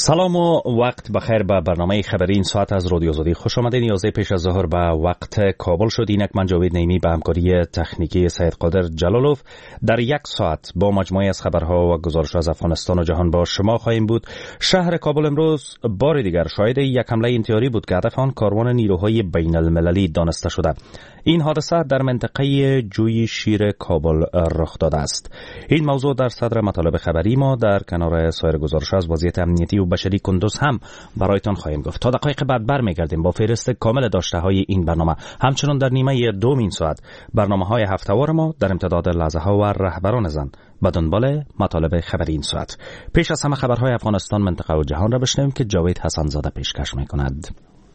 سلام و وقت بخیر به برنامه خبری این ساعت از رادیو آزادی خوش آمدین. 11 پیش از ظهر به وقت کابل شد. اینک من جاوید نعیمی به همکاری تکنیکی سید قادر جلالوف در یک ساعت با مجموعه از خبرها و گزارش از افغانستان و جهان با شما خواهیم بود. شهر کابل امروز بار دیگر شاهد یک حمله انتحاری بود که هدف آن کاروان نیروهای بین المللی دانسته شده. این حادثه در منطقه جوی شیر کابل رخ داده است. این موضوع در صدر مطالب خبری ما در کنار سایر گزارش از وضعیت امنیتی و بشری کندوز هم برایتان خواهیم گفت. تا دقایق بعد برمیگردیم با فهرست کامل داشته های این برنامه. همچنان در نیمه دوم این ساعت برنامه های هفته‌وار ما در امتداد لحظه ها و رهبران زن به دنبال مطالب خبری این ساعت. پیش از همه خبرهای افغانستان، منطقه و جهان را بشنویم که جاوید حسن زاده پیشکش می‌کند.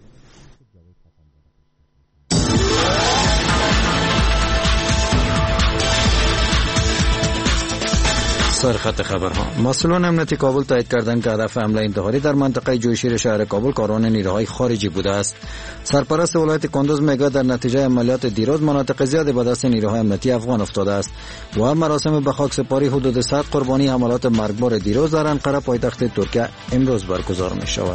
سرخط خبرها. مسئولان امنیتی کابل تایید کردند که هدف حمله انتحاری در منطقه جویشیر شهر کابل کاروان نیروهای خارجی بوده است. سرپرست ولایت کندوز میگه در نتیجه عملیات دیروز مناطق زیادی به دست نیروهای امنیتی افغان افتاده است و مراسم به خاک سپاری حدود 100 قربانی حملات مرگبار دیروز در انقره پایتخت ترکیه امروز برگزار می شود.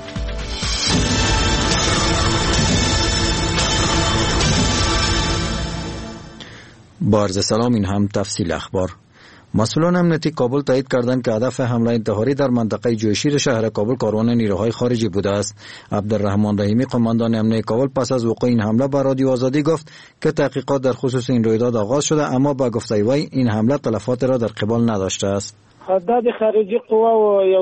با عرض سلام، این هم تفصیل اخبار. مسئولان امنیتی کابل تایید کردند که هدف حمله انتحاری در منطقه جویشیر شهر کابل کاروان نیروهای خارجی بوده است. عبدالرحمن رحیمی قماندان امنیتی کابل پس از وقوع این حمله به رادیو آزادی گفت که تحقیقات در خصوص این رویداد آغاز شده، اما با گفته وی این حمله تلفات را در قبال نداشته است. حداد خارجی قوا و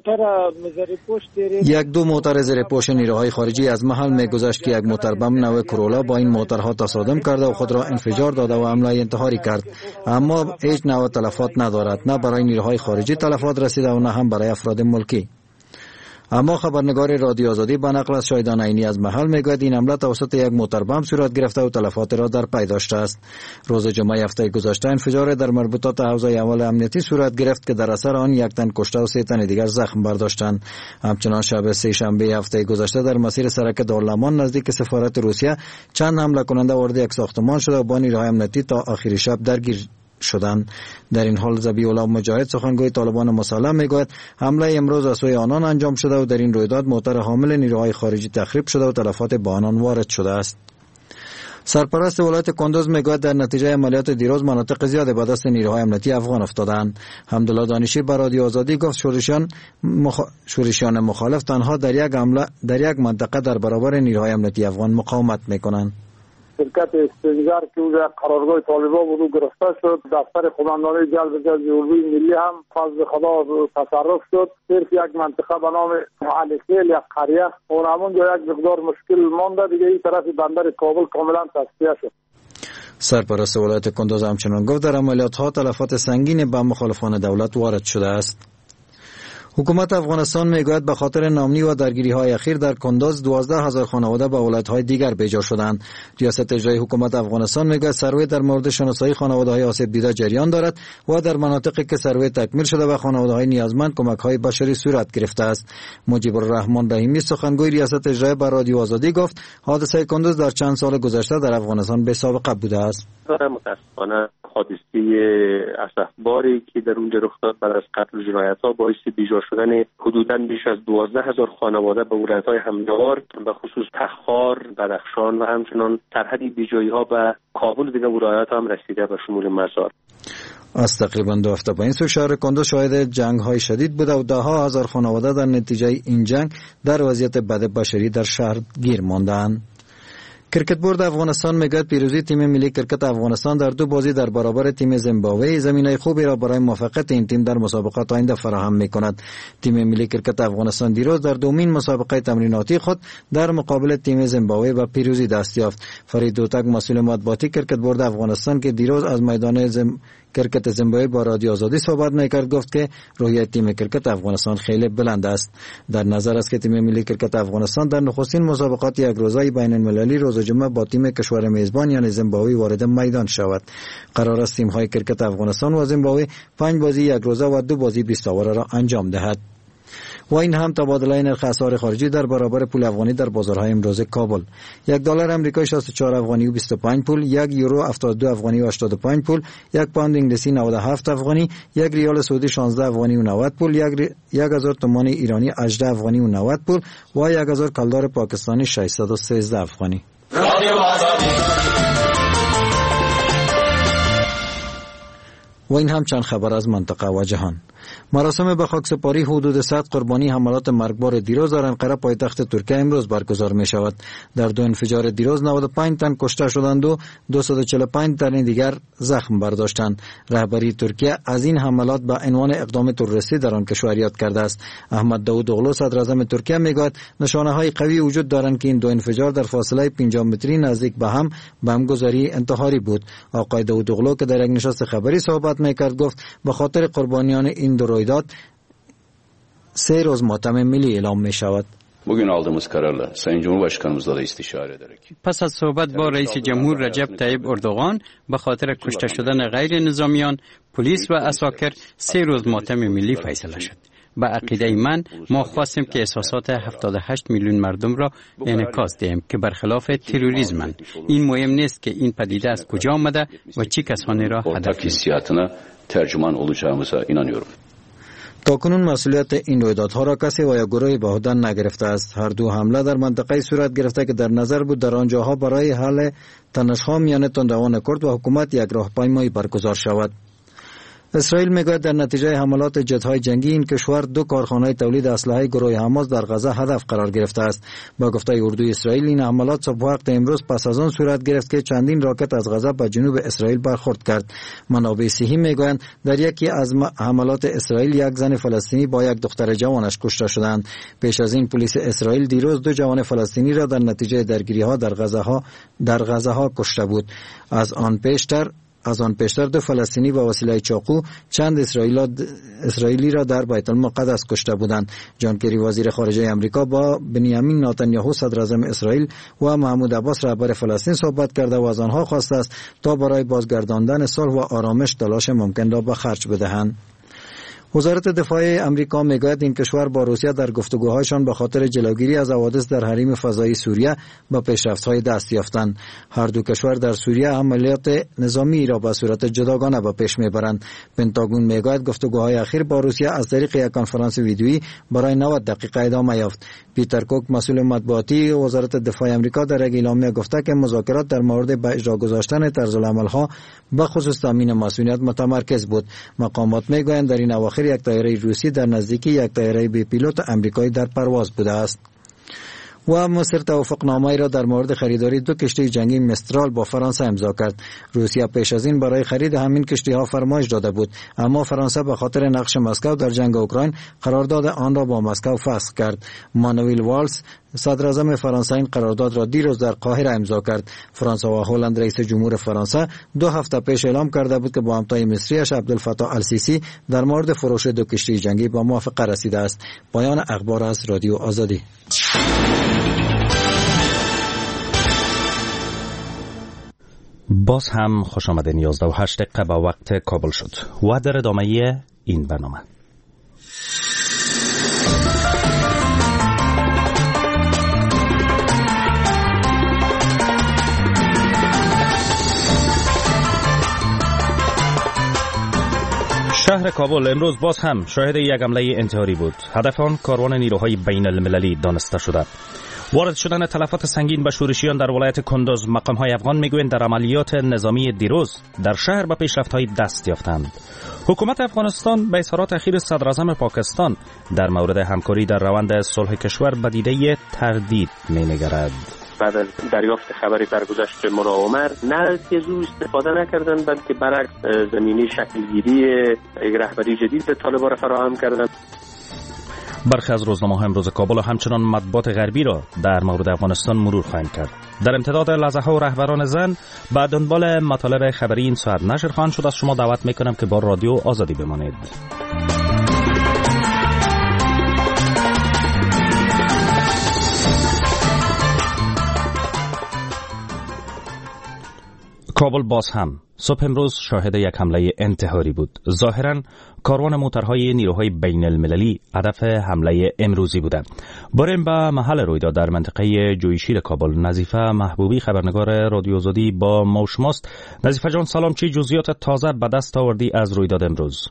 یک دو موتر زیرپوش نیروهای خارجی از محل میگذشت که یک موتر بم نو کرولا با این موترها تصادم کرده و خود را انفجار داده و حمله انتحاری کرد، اما هیچ نوع تلفات ندارد. نه برای نیروهای خارجی تلفات رسیده و نه هم برای افراد ملکی. اما خبرنگار رادیو آزادی به نقل از شاهدان عینی از محل میگوید این حمله توسط یک موتر بم صورت گرفته و تلفات را در پی داشته است. روز جمعه هفته گذشته انفجار در مربوطات حوزه اول امنیتی صورت گرفت که در اثر آن یک تن کشته و 3 تن دیگر زخم برداشتند. همچنان شب سه شنبه هفته گذشته در مسیر سرک دارالمان نزدیک سفارت روسیه چند حمله کننده وارد یک ساختمان شده و با نیروهای امنیتی تا آخر شب درگیر شدند. در این حال ذبیح الله مجاهد سخنگوی طالبان مسلح میگوید حمله امروز از سوی آنان انجام شده و در این رویداد موتر حامل نیروهای خارجی تخریب شده و تلفات به آنان وارد شده است. سرپرست ولایت کندوز میگوید در نتیجه عملیات دیروز مناطق زیاد به دست نیروهای امنیتی افغان افتادند. حمدالله دانشی به رادیو آزادی گفت شورشیان مخالف تنها در یک منطقه در برابر نیروهای امنیتی افغان مقاومت میکنند. شرکت استنجار که اونجا قرارگاه طالبان بود گرفته شد، دفتر قماندانی جلب نیروی ملی هم فضل خدا تصرف شد. صرف یک منطقه به نام معلقیل یک قریه اون همونجا یک مقدار مشکل مانده، دیگه این طرف بندر کابل کاملا تصفیه شد. سرپرست ولایت کندوز همچنان گفت در عملیات ها تلفات سنگین به مخالفان دولت وارد شده است. حکومت افغانستان میگوید به خاطر نامنی و درگیری های اخیر در کندوز 12,000 خانواده به ولایت های دیگر بیجا شدند. ریاست اجرایی حکومت افغانستان میگوید سروی در مورد شناسایی خانواده های آسیب دیده جریان دارد و در مناطقی که سروی تکمیل شده و خانواده های نیازمند کمک های بشری صورت گرفته است. مجیب الرحمن رحیمی سخنگوی ریاست اجرایی به رادیو آزادی گفت حادثه کندوز در چند سال گذشته در افغانستان بی سابقه بوده است. متاسفانه حادثه اسفباری که در اونجا رخ داد بعد از قتل و جنایت‌ها باعث بیجا شدن حدوداً بیش از 12,000 خانواده به ولایت‌های همدار به خصوص تخار، بدخشان و همچنان سرحدی بیجایی‌ها به کابل و دیگر ولایت‌ها هم رسیده به شمول مزار. از تقریباً 2 هفته به این سو شهر کندوز شاهد جنگ‌های شدید بوده و 10,000 خانواده در نتیجه این جنگ در وضعیت بد بشری در شهر گیر ماندند. کرکت بورد افغانستان میگوید پیروزی تیم ملی کرکت افغانستان در 2 بازی در برابر تیم زیمبابوه زمینه خوبی را برای موفقیت این تیم در مسابقات آینده فراهم میکند. تیم ملی کرکت افغانستان دیروز در دومین مسابقه تمریناتی خود در مقابل تیم زیمبابوه به پیروزی دست یافت. فرید دوتک مسئول مطبوعاتی کرکت بورد افغانستان که دیروز از میدان کرکت زیمبابوه با رادیو آزادی صحبت میکرد گفت که روحیه تیم کرکت افغانستان خیلی بلند است. در نظر است که تیم ملی کرکت افغانستان در نخستین مسابقات یک روزه بین المللی روز جمعه با تیم کشور میزبان یعنی زیمبابوه وارد میدان شود. قرار است تیم های کرکت افغانستان و زیمبابوه 5 بازی یک روزه و 2 بازی 20 اوره را انجام دهد. و این هم تبادله نرخ اسعار خارجی در برابر پول افغانی در بازارهای امروز کابل. یک دلار آمریکایی 64 افغانی و 25 پول، یک یورو 72 افغانی و 85 پول، یک پوند انگلیسی 97 افغانی، یک ریال سعودی 16 افغانی و 90 پول، 1000 تومان ایرانی 18 افغانی و 90 پول و 1000 کلدار پاکستانی 613 افغانی. و این هم چند خبر از منطقه و جهان. مراسم به خاکسپاری حدود 100 قربانی حملات مرگبار دیروز در انقره پایتخت ترکیه امروز برگزار می شود. در دو انفجار دیروز 95 تن کشته شدند و 245 تن دیگر زخم برداشتند. رهبری ترکیه از این حملات به عنوان اقدام تروریستی در آن کشور یاد کرده است. احمد داوودوغلو صدر اعظم ترکیه میگوید نشانه های قوی وجود دارند که این دو انفجار در فاصله 50 متری نزدیک به هم بمبگذاری انتحاری بود. آقای داوودوغلو که در یک نشست خبری صحبت میکرد گفت به خاطر قربانیان این دو رویداد 3 روز ماتم ملی اعلام می شود. Bugün aldığımız kararla Sayın Cumhurbaşkanımızla da istişare ederek. پس از صحبت با رئیس جمهور رجب طیب اردوغان به خاطر کشته شدن غیر نظامیان، پلیس و عساکر 3 روز ماتم ملی فیصله شد. به عقیده من ما خواستیم که احساسات 78 میلیون مردم را انعکاس دهیم که برخلاف تروریسم. این مهم نیست که این پدیده از کجا آمده و چه کسانی را هدف hissiyatına tercüman olacağımıza inanıyorum. تاکنون مسئولیت این رویدادها را کسی و یا گروهی به عهده نگرفته است. هر دو حمله در منطقه صورت گرفته که در نظر بود در آنجاها برای حل تنش‌ها میان تندروان کرد و حکومت یک راهپیمایی برگزار شود. اسرائیل میگوید در نتیجه حملات جت‌های جنگی این کشور 2 کارخانه تولید اسلحه گروه حماس در غزه هدف قرار گرفته است. با گفته اردوی اسرائیل این حملات صبح وقت امروز پس از آن صورت گرفت که چندین راکت از غزه به جنوب اسرائیل برخورد کرد. منابع صحی میگویند در یکی از حملات اسرائیل یک زن فلسطینی با یک دختر جوانش کشته شدند. پیش از این پلیس اسرائیل دیروز 2 جوان فلسطینی را در نتیجه درگیری‌ها در غزه ها کشته بود. از آن پیشتر 2 فلسطینی با وسیله چاقو چند اسرائیلی را در بیت المقدس کشته بودند. جان کری وزیر خارجه آمریکا با بنیامین نتانیاهو صدر اعظم اسرائیل و محمود عباس رهبر فلسطین صحبت کرده و از آنها خواسته است تا برای بازگرداندن صلح و آرامش تلاش ممکن را به خرج بدهند. وزارت دفاع امریکا میگوید این کشور با روسیه در گفتگوهایشان به خاطر جلوگیری از حوادث در حریم فضایی سوریه به پیشرفت‌های دست یافتند. هر دو کشور در سوریه عملیات نظامی را به صورت جداگانه به پیش میبرند. پنتاگون میگوید گفتگوهای اخیر با روسیه از طریق یک کنفرانس ویدیویی برای 90 دقیقه ادامه یافت. پیتر کوک مسئول مطبوعاتی وزارت دفاع امریکا در یک اعلامیه گفته که مذاکرات در مورد به اجرا گذاشتن طرزالعمل‌ها به خصوص تامین مسئولیت متمرکز بود. مقامات میگویند در این اواخر یک طیاره روسی در نزدیکی یک طیاره بی پیلوت آمریکایی در پرواز بوده است. و مصر توافقنامه‌ای را در مورد خریداری 2 کشتی جنگی مسترال با فرانسه امضا کرد. روسیه پیش از این برای خرید همین کشتی‌ها فرمایش داده بود، اما فرانسه به خاطر نقش مسکو در جنگ اوکراین قرارداد آن را با مسکو فسخ کرد. مانوئل والز صدر اعظم فرانسه این قرارداد را دیروز در قاهره امضا کرد. فرانسه و هلند رئیس جمهور فرانسه 2 هفته پیش اعلام کرده بود که با همتای مصریش عبدالفتاح السیسی در مورد فروش 2 کشتی جنگی به موافقه رسیده است. پایان اخبار از رادیو آزادی. باز هم خوش آمدین. 11:08 به وقت کابل شد و در ادامه این برنامه شهر کابل امروز باز هم شاهد یک حمله انتحاری بود. هدف آن کاروان نیروهای بین المللی دانسته شده. وارد شدن تلفات سنگین به شورشیان در ولایت کندوز. مقام‌های افغان میگویند در عملیات نظامی دیروز در شهر به پیشرفت‌های دست یافتند. حکومت افغانستان به اظهارات اخیر صدر اعظم پاکستان در مورد همکاری در روند صلح کشور به دیده تردید می‌نگرد. بعد از دریافت خبری درگذشت مولا عمر نه از او استفاده نکردند، بلکه برعکس زمینه شکلگیری یک رهبری جدید به طالبان فراهم کردند. برخی از روزنامه‌های امروز کابل و همچنان مطبوعات غربی را در مورد افغانستان مرور خواهیم کرد. در امتداد لحظه‌ها و رهبران زن به دنبال مطالب خبری این ساعت نشر خواهند شد. از شما دعوت می‌کنم که با رادیو آزادی بمانید. کابل باز هم صبح امروز شاهد یک حمله انتحاری بود. ظاهراً کاروان موترهای نیروهای بین المللی هدف حمله امروزی بوده. بریم به محل رویداد در منطقه جویشیر کابل. نظیفه محبوبی خبرنگار رادیو آزادی با ما شماست. نظیفه جان سلام، چه جزئیات تازه به دست آوردی از رویداد امروز؟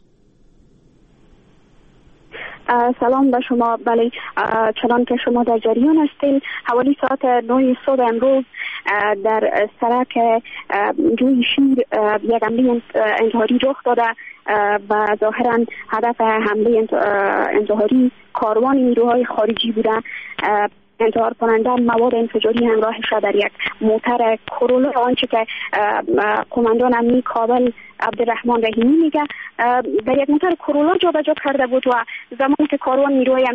سلام به شما. بله، چنان که شما در جریان هستین، حوالی ساعت 9 صبح امروز در سرک جویشیر یک حمله انتحاری رخ داده و ظاهرا هدف حمله انتحاری کاروان نیروهای خارجی بوده. انتحار کننده مواد انفجاری همراهش در یک موتر کرولا، آنچه که قماندان امنی کابل عبدالرحمن رحیمی میگه در یک موتر کرولا جابجا کرده بود و زمانی که کاروان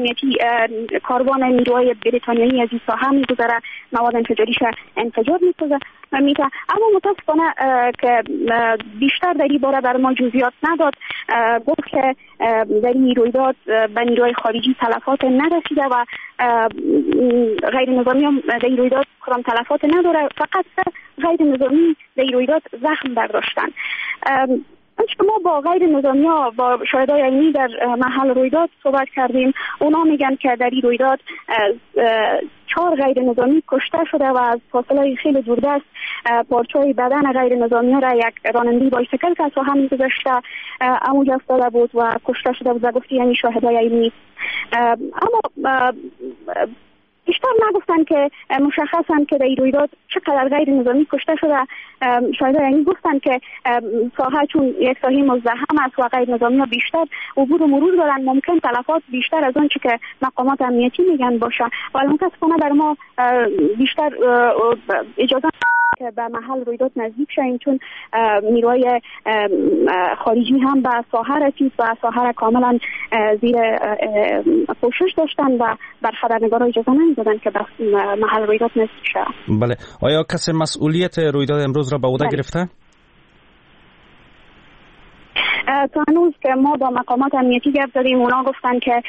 نیروهای بریتانیایی از این ساحه میگذره مواد انفجاریش انفجار میسازه. اما متاسفانه که بیشتر در این باره بر ما جزئیات نداد. گفت که در این رویداد به نیروهای خارجی تلفات نرسیده و غیر نظامی هم در این رویداد کدام تلفات نداره، فقط غیر نظامی در این رویداد زخم برداشتن. ما با غیر نظامی ها، با شاهدای عینی در محل رویداد صحبت کردیم. اونا میگن که در این رویداد 4 غیر نظامی کشته شده و از فاصله خیلی دوردست پارچه‌های بدن غیر نظامی ها را یک راننده بایسیکل که از ساحه می‌گذشته همونجا افتاده بود و کشته شده بود، گفتی یعنی شاهدای عینی. اما بیشتر نگفتن که مشخصن که در این رویداد چقدر غیر نظامی کشته شده. شاهدان یعنی گفتن که ساحه چون یک ساحه مزدحم است و غیر نظامی ها بیشتر عبور و مرور دارن، ممکن تلفات بیشتر از آنچه که مقامات امنیتی میگن باشه. ولی متاسفانه بر ما بیشتر اجازه که به محل رویداد نزدیک شویم، چون نیروهای خارجی هم به ساحه رسید و ساحه را کاملا زیر پوشش داشتن و بر خبرنگارا اجازه نمیدادن که به محل رویداد نزدیک شوند. بله، آیا کسی مسئولیت رویداد امروز را به عهده گرفته؟ تا هنوز که ما با مقامات امنیتی گپ زدیم، اونا گفتن که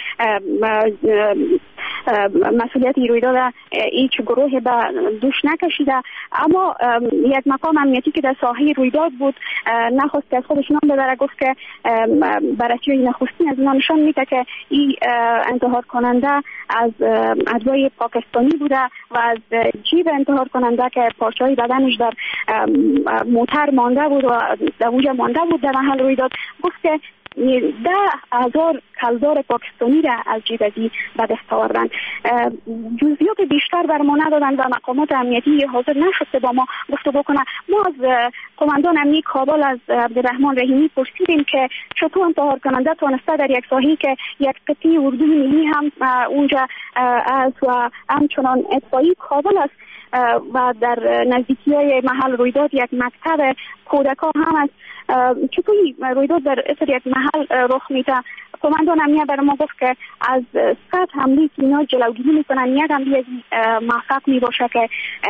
مسئولیت رویداد هیچ گروه به دوش نکشیده. اما یک مقام امنیتی که در ساحه رویداد بود نخواست که از خودش نام ببره، گفت که بررسی نخستین از اونا نشان میده که این انتحار کننده از ادوای پاکستانی بوده و از جیب انتحار کننده که پارچه‌های بدنش در موتر مانده بود و در اونجا مانده بود در محل رویداد، گفت که 10,000 کلدار پاکستانی را از جیب ازی به دست آوردن. جزئیات بیشتر بر ما ندادن و مقامات امنیتی حاضر نشد با ما گفتگو کنه. ما از قماندان امنی کابل از عبدالرحمن رحیمی پرسیدیم که چطور انتحار کننده تونسته در یک ساحه‌ای که یک قطعه اردوی ملی هم اونجا است و همچنان اطفایی کابل است و در نزدیکی‌های محل رویداد یک مکتب کودکان هم است، چطور رویداد در اثر یک محل رخ میده. قماندان امنیت بر ما گفت که از 100 حمله که اینا جلوگیری میکنن، یک حمله از موفق میباشه که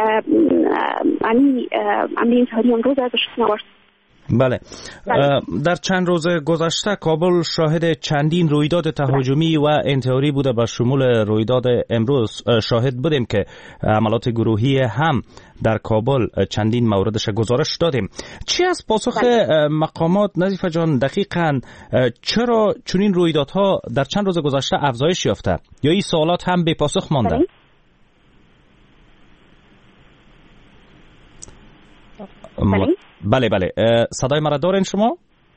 حمله انتحاری امروز ازش نباشد. بله. در چند روز گذشته کابل شاهد چندین رویداد تهاجمی و انتحاری بوده. به شمول رویداد امروز شاهد بودیم که عملات گروهی هم در کابل چندین موردش گزارش دادیم. چی از پاسخ مقامات نظیفه جان دقیقاً چرا چنین رویدادها در چند روز گذشته افزایش یافته یا این سوالات هم بی پاسخ مانده؟ بله بله، صدای مرا دارین شما؟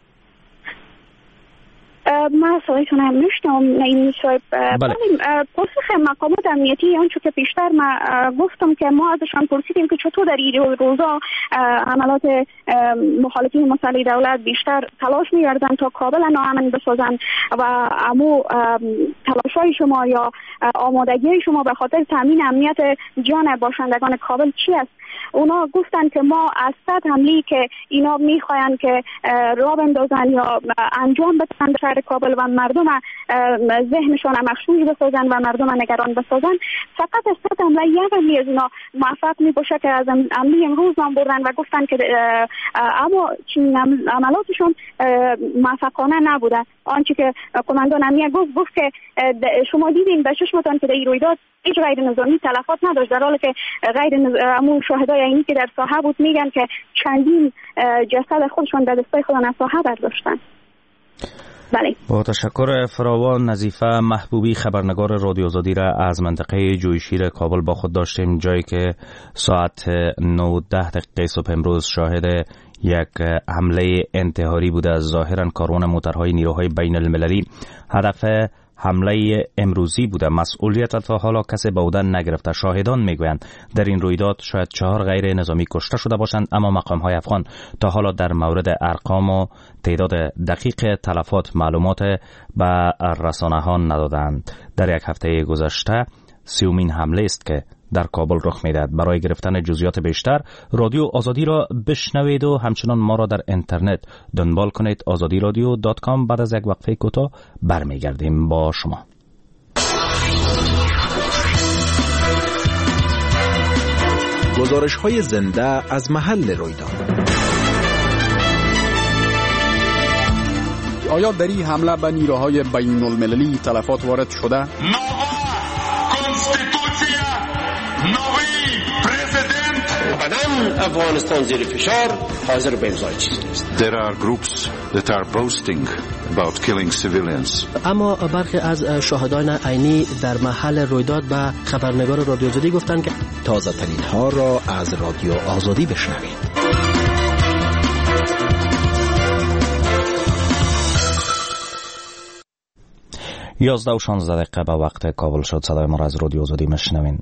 ما صدایتون هم نشتم. نایمی صاحب. بله. پاسخ مقامات امنیتی آنچه که پیشتر ما گفتم که ما ازشان پرسیدیم که چطور در این روزا عملات مخالفین مسلح دولت بیشتر تلاش می‌کردن تا کابل ناامن بسازن و امو تلاش‌های شما یا آمادگی شما به خاطر تامین امنیت جان باشندگان کابل چی است؟ اونا گفتن که ما از 100 حمله‌ای که اینا می‌خواین که راه بندازن یا انجام بدن در شهر کابل و مردم ذهنشان مخشوش بسازن و مردم نگران بسازن، فقط از 100 حمله یک حمله از اینا موفق می‌باشه که از حمله امروز نام بردن و گفتن که اما چنین عملاتشون موفقانه نبوده. آنچه که قماندان امنیت گفت که شما دیدین به چشمتان که در این رویداد هیچ غیر نظامی تلفات نداشت، در حالی که غیر شاهدای عینی که در ساحه بود میگن که چندین جسد خودشون در دستای خودشون از ساحه برداشتن. بله. با تشکر فراوان. نظیفه محبوبی، خبرنگار رادیو آزادی را از منطقه جویشیر کابل با خود داشتیم، جایی که ساعت 9:10 صبح امروز شاهد یک حمله انتحاری بوده. ظاهرا کاروان موترهای نیروهای بین المللی هدف حمله امروزی بوده. مسئولیت تا حالا کسی به عهده نگرفته. شاهدان میگویند در این رویداد شاید 4 غیر نظامی کشته شده باشند، اما مقام‌های افغان تا حالا در مورد ارقام و تعداد دقیق تلفات معلومات به رسانه‌ها ندادند. در یک هفته گذشته 30مین حمله است که در کابل رخ میدهد. برای گرفتن جزئیات بیشتر رادیو آزادی را بشنوید و همچنان ما را در اینترنت دنبال کنید. azadiradio.com. بعد از یک وقفه کوتاه برمیگردیم با شما. گزارش‌های زنده از محل رویداد. آیا در این حمله به نیروهای بین المللی تلفات وارد شده؟ افغانستان زیر فشار حاضر به امضای چیزی است. There are groups that are boasting about killing civilians. اما برخی از شاهدان عینی در محل رویداد به خبرنگار رادیو آزادی گفتند که تازه ترین ها را از رادیو آزادی بشنوید. 11:16 به وقت کابل شد. صدای ما را از رادیو آزادی میشنوین.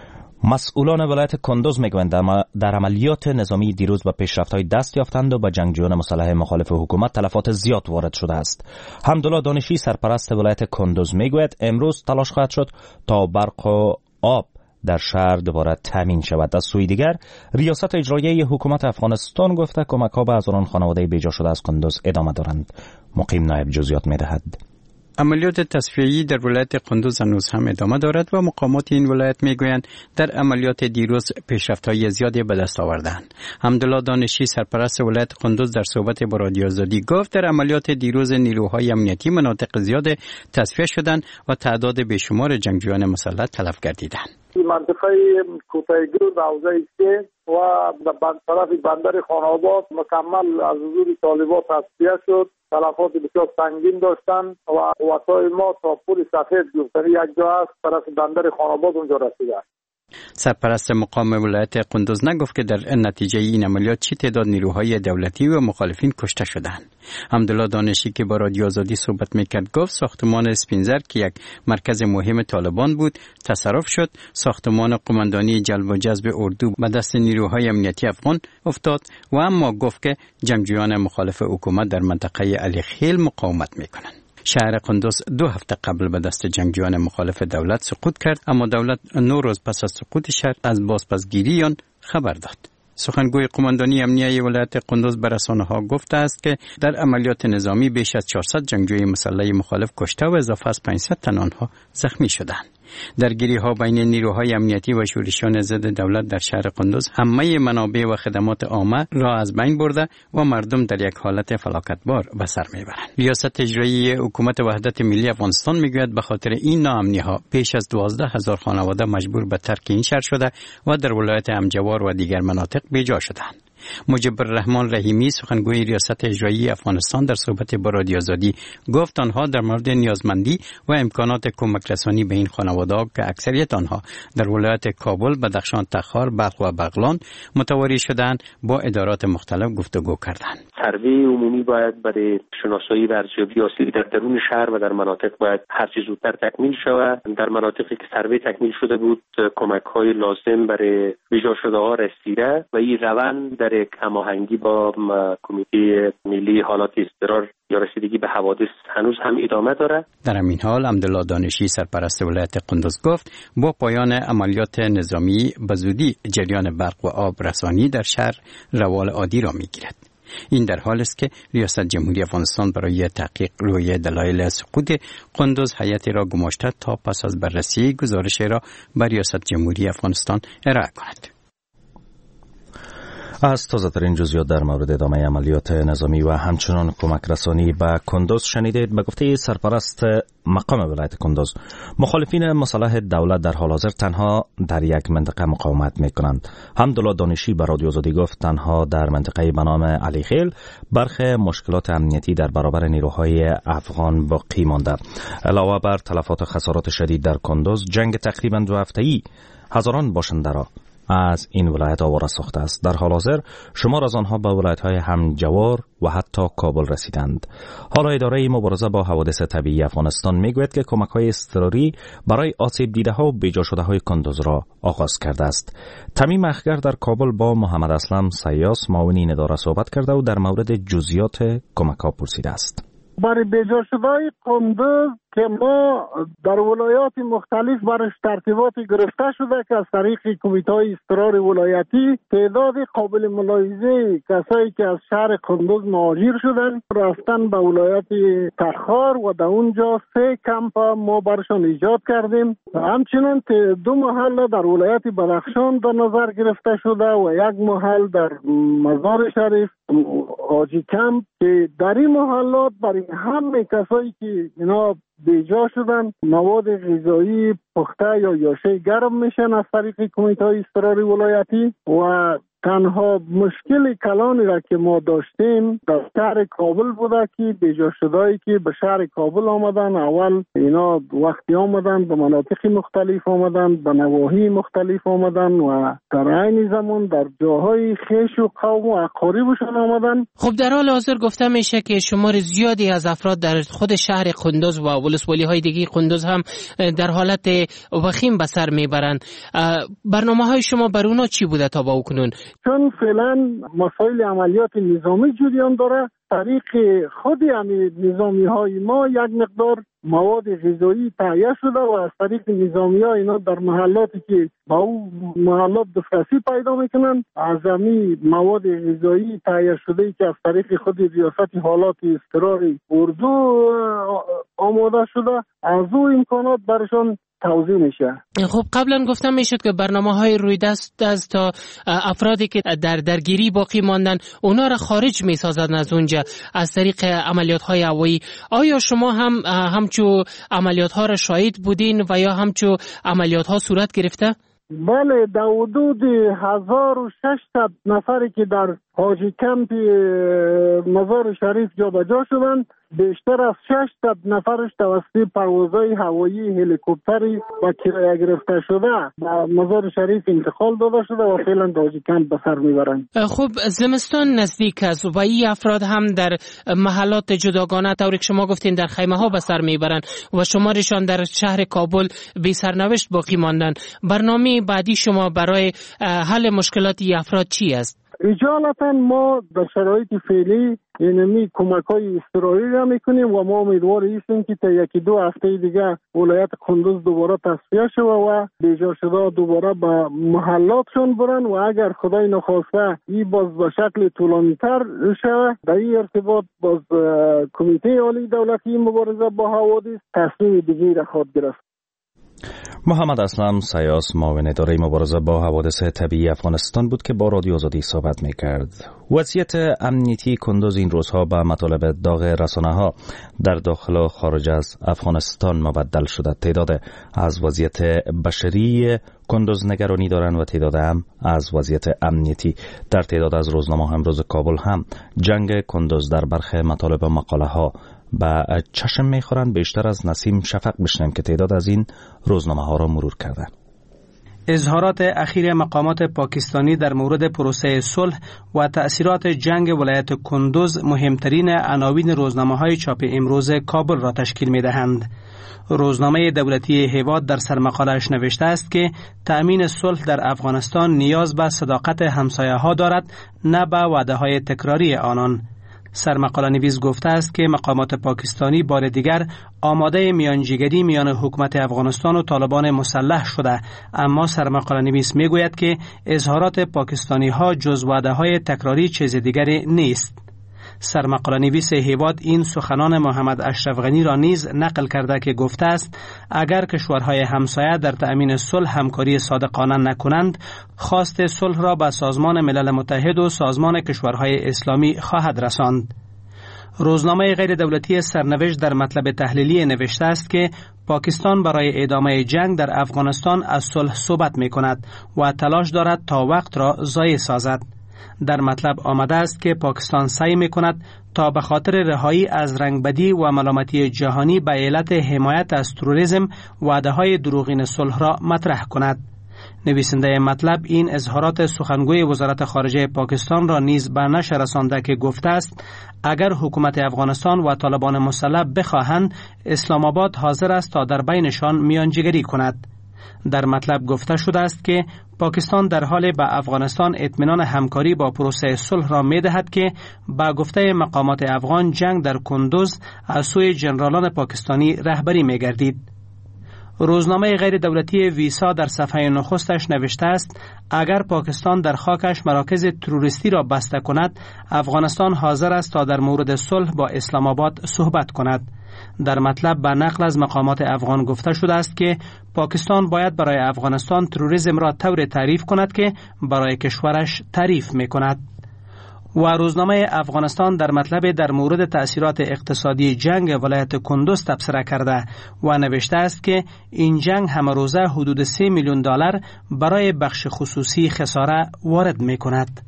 مسئولان ولایت کندوز میگویند در عملیات نظامی دیروز به پیشرفت‌های دست یافتند و به جنگجویان مسلح مخالف حکومت تلفات زیاد وارد شده است. حمدالله دانشی، سرپرست ولایت کندوز، میگوید امروز تلاش خواهد شد تا برق و آب در شهر دوباره تامین شود. از سوی دیگر ریاست اجرایی حکومت افغانستان گفته کمک‌ها به هزاران خانواده بیجا شده از کندوز ادامه دارند. مقیم نایب جزئیات میدهد. عملیات تصفیه‌ای در ولایت کندوز هنوز هم ادامه دارد و مقامات این ولایت میگویند در عملیات دیروز پیشرفت‌های زیادی به دست آوردند. حمدالله دانشی، سرپرست ولایت کندوز، در صحبت با رادیو آزادی گفت در عملیات دیروز نیروهای امنیتی مناطق زیاد تصفیه شدند و تعداد بیشمار جنگجویان مسلح تلف گردیدند. منطقه کوتایگرو روضه است و در طرف بندر خان‌آباد مکمل از حضور طالبان تصفیه شد. تلفات بسیار سنگین داشتند و قوت‌های ما تا پل سفید گفتنی یک جا است طرف بندر خان‌آباد اونجا رسیده است. سرپرست مقام ولایت کندوز نگفت که در نتیجه این عملیات چی تعداد نیروهای دولتی و مخالفین کشته شدند. حمدالله دانشی که با رادیو آزادی صحبت میکرد گفت ساختمان اسپینزر که یک مرکز مهم طالبان بود تصرف شد. ساختمان قماندانی جلب و جذب اردو به دست نیروهای امنیتی افغان افتاد و اما گفت که جنگجویان مخالف حکومت در منطقه علی خیل مقاومت میکنند. شهر قندوز 2 هفته قبل به دست جنگجویان مخالف دولت سقوط کرد، اما دولت 9 روز پس از سقوط شهر از بازپسگیری آن خبر داد. سخنگوی قماندانی امنیتی ولایت قندوز به رسانه‌ها گفته است که در عملیات نظامی بیش از 400 جنگجوی مسلح مخالف کشته و اضافه از 500 تن آنها زخمی شدند. درگیری‌ها بین نیروهای امنیتی و شورشیان ضد دولت در شهر قندوز همه منابع و خدمات عامه را از بین برده و مردم در یک حالت فلاکتبار به سر میبرند. ریاست اجرایی حکومت وحدت ملی افغانستان میگوید به خاطر این ناامنی‌ها بیش از 12,000 خانواده مجبور به ترک این شهر شده و در ولایت امجوار و دیگر مناطق بیجا شدند. مجیب الرحمن رحیمی، سخنگوی ریاست اجرایی افغانستان، در صحبت با رادیو آزادی گفت آنها در مورد نیازمندی و امکانات کمک رسانی به این خانواده‌ها که اکثریت آنها در ولایت کابل، بدخشان، تخار، بلخ و بغلان متواری شدند با ادارات مختلف گفتگو کردند. سروی عمومی باید برای شناسایی و ارزیابی حاصل در درون شهر و در مناطق باید هر چه زودتر تکمیل شود. در مناطقی که سروی تکمیل شده بود کمک‌های لازم برای بیجا شده‌ها رسیده و این روند در هماهنگی با کمیته ملی حالات اضطرار یا رسیدگی به حوادث هنوز هم ادامه دارد. در همین حال عبدالله دانشی، سرپرست ولایت قندوز، گفت با پایان عملیات نظامی به زودی جریان برق و آب رسانی در شهر روال عادی را میگیرد. این در حال است که ریاست جمهوری افغانستان برای تحقیق روی دلایل سقوط قندوز هیئتی را گماشته تا پس از بررسی گزارش را به ریاست جمهوری افغانستان ارائه کند. از تازه‌ترین جزئیات در مورد ادامه عملیات نظامی و همچنان کمک رسانی به کندوز شنیدید. به گفته سرپرست مقام ولایت کندوز، مخالفین مسلح دولت در حال حاضر تنها در یک منطقه مقاومت می‌کنند. حمدالله دانشی به رادیو آزادی گفت تنها در منطقه به نام علی خیل برخی مشکلات امنیتی در برابر نیروهای افغان باقی مانده. علاوه بر تلفات و خسارات شدید در کندوز، جنگ تقریباً 2 هفته‌ای هزاران باشنده را از این ولایت آواره ساخته است. در حال حاضر شمار از آنها به ولایت‌های همجوار و حتی کابل رسیدند. حالا اداره مبارزه با حوادث طبیعی افغانستان میگوید که کمک‌های اضطراری برای آسیب دیده‌ها و بیجا شده‌های کندوز را آغاز کرده است. تمیم اخگر در کابل با محمد اسلم سیاس معاون این اداره صحبت کرده و در مورد جزئیات کمک‌ها پرسیده است. برای بیجا شده‌های کندوز که ما در ولایات مختلف برش ترتیباتی گرفته شده که از طریق کمیته‌های اضطراری ولایتی تعداد قابل ملاحظه کسایی که از شهر کندوز مهاجر شدن رفتن به ولایت تخار و در اونجا 3 کمپ ما برشان ایجاد کردیم. همچنین 2 محل در ولایت بدخشان در نظر گرفته شده و 1 محل در مزار شریف حاجی کمپ که در این محلات برای همه کسایی که اینا بیجا شدن مواد غذایی پخته یا یاشه گرم میشن از طریق کمیته‌های اضطراری ولایتی و تنها مشکل کلانی را که ما داشتیم در شهر کابل بوده که بیجا شدهایی که به شهر کابل آمدن اول اینا وقتی آمدن به مناطق مختلف آمدن به نواحی مختلف آمدن و در عین زمان در جاهای خیش و قوم و اقاربشان آمدن. خب در حال حاضر گفته میشه که شمار زیادی از افراد در خود شهر کندوز و ولسوالی های دیگه کندوز هم در حالت وخیم به سر میبرند. برنامه های شما بر اونا چی بوده تا با کنون؟ چون فعلا مسائل عملیات نظامی جریان داره، طریق خود نظامی های ما یک مقدار مواد غذایی تهیه شده و از طریق نظامی ها اینا در محلاتی که با او محلات دسترسی پیدا میکنن از همین مواد غذایی تهیه شده که از طریق خود ریاست حالات اضطراری اردو آماده شده از او امکانات برشان توضیح میشه. خب قبلا گفتم میشد که برنامه‌های روی دست از تا افرادی که در درگیری باقی ماندن اونا را خارج میسازن از اونجا از طریق عملیات‌های هوایی. آیا شما هم همچو عملیات‌ها را شاهد بودین و یا همچو عملیات‌ها صورت گرفته؟ بله، در حدود 1600 نفری که در حاجی کمپ مزار شریف جابجا شدن، بیشتر از 600 نفرش توسط پروازهای هوایی هلیکوپتری و کرایه گرفته شده به مزار شریف انتقال داده شده و فعلا در حاجی کمپ به سر میبرند. خب زمستان نزدیک است و این افراد هم در محلات جداگانه طوری که شما گفتین در خیمه ها به سر میبرند و شمارشان در شهر کابل بی سرنوشت باقی ماندن. برنامه بعدی شما برای حل مشکلات این افراد چی است؟ اجالتا ما در شرایط فعلی اینمی کمک‌های اضطراری را میکنیم و ما امیدوار هستیم که تا 1-2 هفته دیگه ولایت کندوز دوباره تصفیه شود و بیجا شده دوباره به محلاتشون برن و اگر خدای نخواسته این باز به شکل طولانی‌تر شود در این ارتباط باز کمیته عالی دولتی مبارزه با حوادث تصمیم دیگری را خواهد گرفت. محمد اسلم سیاس معاون اداره مبارزه با حوادث طبیعی افغانستان بود که با رادیو آزادی صحبت می‌کرد. وضعیت امنیتی کندوز این روزها به مطالب داغ رسانه‌ها در داخل و خارج از افغانستان مبدل شده. تعداد از وضعیت بشری کندوز نگرانی دارند و تعداد هم از وضعیت امنیتی. در تعداد از روزنامه‌ها امروز کابل هم جنگ کندوز در برخی مطالب و مقاله‌ها به چشم میخورند. بیشتر از نسیم شفق بشنیم که تعداد از این روزنامه ها را مرور کردند. اظهارات اخیر مقامات پاکستانی در مورد پروسه صلح و تأثیرات جنگ ولایت کندوز مهمترین عناوین روزنامه‌های چاپ امروز کابل را تشکیل می‌دهند. روزنامه دولتی هیواد در سرمقاله‌اش نوشته است که تأمین صلح در افغانستان نیاز به صداقت همسایه‌ها دارد، نه به وعده‌های تکراری آنان. سرمقاله نویس گفته است که مقامات پاکستانی بار دیگر آماده میانجیگری میان حکومت افغانستان و طالبان مسلح شده، اما سرمقاله نویس میگوید که اظهارات پاکستانی ها جز وعده های تکراری چیز دیگری نیست. سرمقاله‌نویس هیواد این سخنان محمد اشرف غنی را نیز نقل کرده که گفته است اگر کشورهای همسایه در تأمین صلح همکاری صادقانه نکنند، خواست صلح را به سازمان ملل متحد و سازمان کشورهای اسلامی خواهد رساند. روزنامه غیر دولتی سرنوشت در مطلب تحلیلی نوشته است که پاکستان برای ادامه جنگ در افغانستان از صلح صحبت می کند و تلاش دارد تا وقت را ضایع سازد. در مطلب آمده است که پاکستان سعی می کند تا به خاطر رهایی از رنگبدی و ملامتی جهانی به علت حمایت از تروریسم وعده های دروغین صلح را مطرح کند. نویسنده مطلب این اظهارات سخنگوی وزارت خارجه پاکستان را نیز به نشر رسانده که گفته است اگر حکومت افغانستان و طالبان مسلح بخواهند، اسلام آباد حاضر است تا در بینشان میانجیگری کند. در مطلب گفته شده است که پاکستان در حال به افغانستان اطمینان همکاری با پروسه صلح را می دهد که با گفته مقامات افغان جنگ در کندوز از سوی جنرالان پاکستانی رهبری می گردید. روزنامه غیر دولتی ویسا در صفحه نخستش نوشته است اگر پاکستان در خاکش مراکز تروریستی را بسته کند، افغانستان حاضر است تا در مورد صلح با اسلام آباد صحبت کند. در مطلب به نقل از مقامات افغان گفته شده است که پاکستان باید برای افغانستان تروریسم را طور تعریف کند که برای کشورش تعریف می کند. و روزنامه افغانستان در مطلب در مورد تأثیرات اقتصادی جنگ ولایت کندوز تبصره کرده و نوشته است که این جنگ همه روزه حدود 3 میلیون دلار برای بخش خصوصی خساره وارد می کند.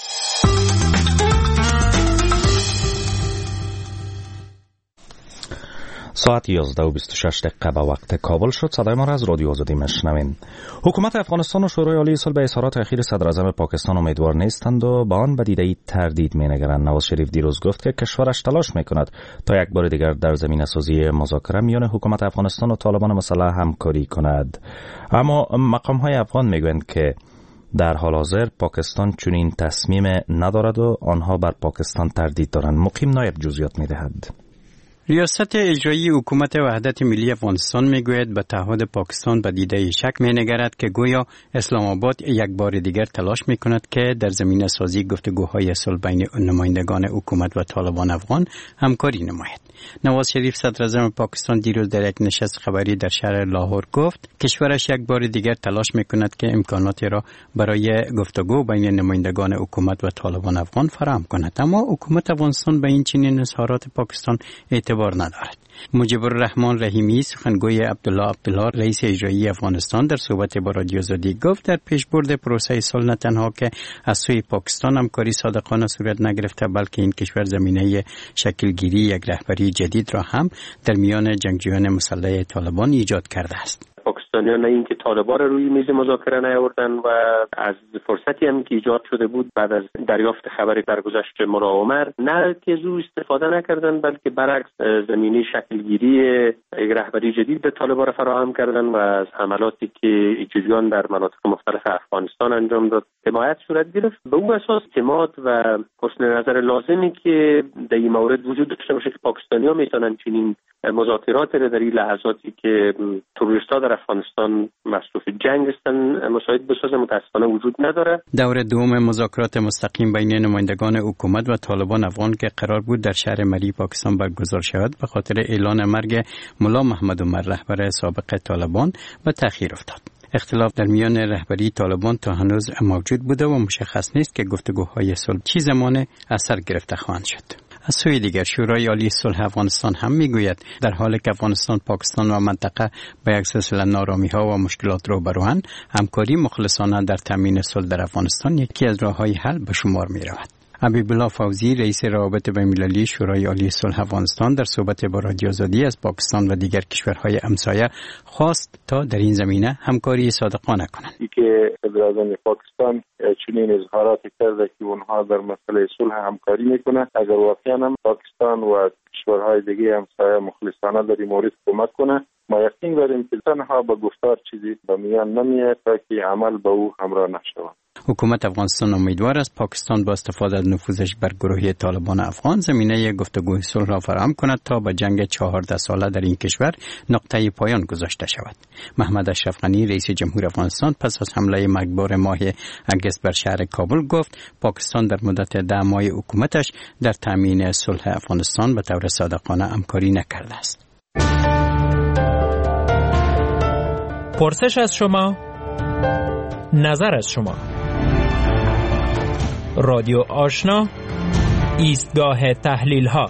ساعت 11:26 به وقت کابل شد. صدای ما را از رادیو آزادی میشنوین. حکومت افغانستان و شورای عالی صلح به اظهارات اخیر صدر اعظم پاکستان امیدوار نیستند و با آن بدیده‌ای تردید مینگرند. نواز شریف دیروز گفت که کشورش تلاش میکند تا یک بار دیگر در زمینه سازی مذاکره میان حکومت افغانستان و طالبان مسلح همکاری کند. اما مقام‌های افغان میگویند که در حال حاضر پاکستان چنین تصمیم ندارد و آنها بر پاکستان تردید دارند. مقیم نایب جزئیات میدهد. ریاست اجرایی حکومت وحدت ملی افغانستان میگوید به تعهد پاکستان به دیده شک مینگرد که گویا اسلام آباد یک بار دیگر تلاش میکند که در زمینه سازی گفتگوهای صلح بین نمایندگان حکومت و طالبان افغان همکاری نماید. نواز شریف صدر اعظم پاکستان دیروز در یک نشست خبری در شهر لاهور گفت کشورش یک بار دیگر تلاش میکند که امکاناتی را برای گفتگو بین نمایندگان حکومت و طالبان افغان فراهم کند، اما حکومت افغانستان به این چنین اظهارات پاکستان اعتبار ندارد. مجیب الرحمن رحیمی سخنگوی عبدالله رئیس اجرایی افغانستان در صحبت با رادیو آزادی گفت در پیشبرد پروسه صلح نه تنها که از سوی پاکستان همکاری صادقانه صورت نگرفته بلکه این کشور زمینه شکلگیری یک رهبری جدید را هم در میان جنگجویان مسلح طالبان ایجاد کرده است. پاکستانیان نه اینکه طالبان را روی میز مذاکره نیاوردن و از فرصتی هم که ایجاد شده بود بعد از دریافت خبر درگذشت ملا عمر نه که زو استفاده نکردن بلکه برعکس زمینه شکلگیری یک رهبری جدید به طالبان را فراهم کردن و از حملاتی که جویان در مناطق مختلف افغانستان انجام داد حمایت صورت گرفت. به اون اساس اعتماد و حسن نظر لازمی که در این مورد وجود داشته باشه که پاکستانی‌ها میتونن چنین مذاکرات را در این لحظاتی که تروریست‌ها در افغانستان مصروف جنگ هستن مساعد بسازه متاسفانه وجود نداره. دور دوم مذاکرات مستقیم بین نمایندگان حکومت و طالبان افغان که قرار بود در شهر مری پاکستان برگزار شود به خاطر اعلان مرگ ملا محمد عمر رهبر سابق طالبان به تأخیر افتاد. اختلاف در میان رهبری طالبان تا هنوز موجود بوده و مشخص نیست که گفتگوهای صلح چه زمان اثر گرفته خواهند شد. از سوی دیگر شورای عالی صلح افغانستان هم میگوید در حالی که افغانستان، پاکستان و منطقه به یک سلسله نارامی‌ها و مشکلات روبروند، همکاری مخلصانه در تامین صلح در افغانستان یکی از راه‌های حل به شمار می‌رود. حبیب الله فوزی رئیس روابط بین‌المللی شورای عالی صلح افغانستان در صحبت با رادیو آزادی از پاکستان و دیگر کشورهای همسایه خواست تا در این زمینه همکاری صادقانه کنند. که صدراعظم پاکستان چنین اظهاراتی کرده که اونها در مسئله صلح همکاری میکنه، اگر واقعا هم پاکستان و کشورهای دیگه همسایه مخلصانه در این مورد کمک کنه، ما یقین داریم که تنها با گفتار چیزی به میان نمیاد تا که عمل به او همراه نشود. حکومت افغانستان امیدوار است پاکستان با استفاده از نفوذش بر گروهی طالبان افغان زمینه گفتگوی صلح را فراهم کند تا به جنگ 14 ساله در این کشور نقطه پایان گذاشته شود. محمد اشرف غنی رئیس جمهور افغانستان پس از حمله مرگبار ماه اگست بر شهر کابل گفت پاکستان در مدت 10 ماه حکومتش در تامین صلح افغانستان به طور صادقانه همکاری نکرده است. پرسش از شما، نظر از شما. رادیو آشنا، ایستگاه تحلیل ها.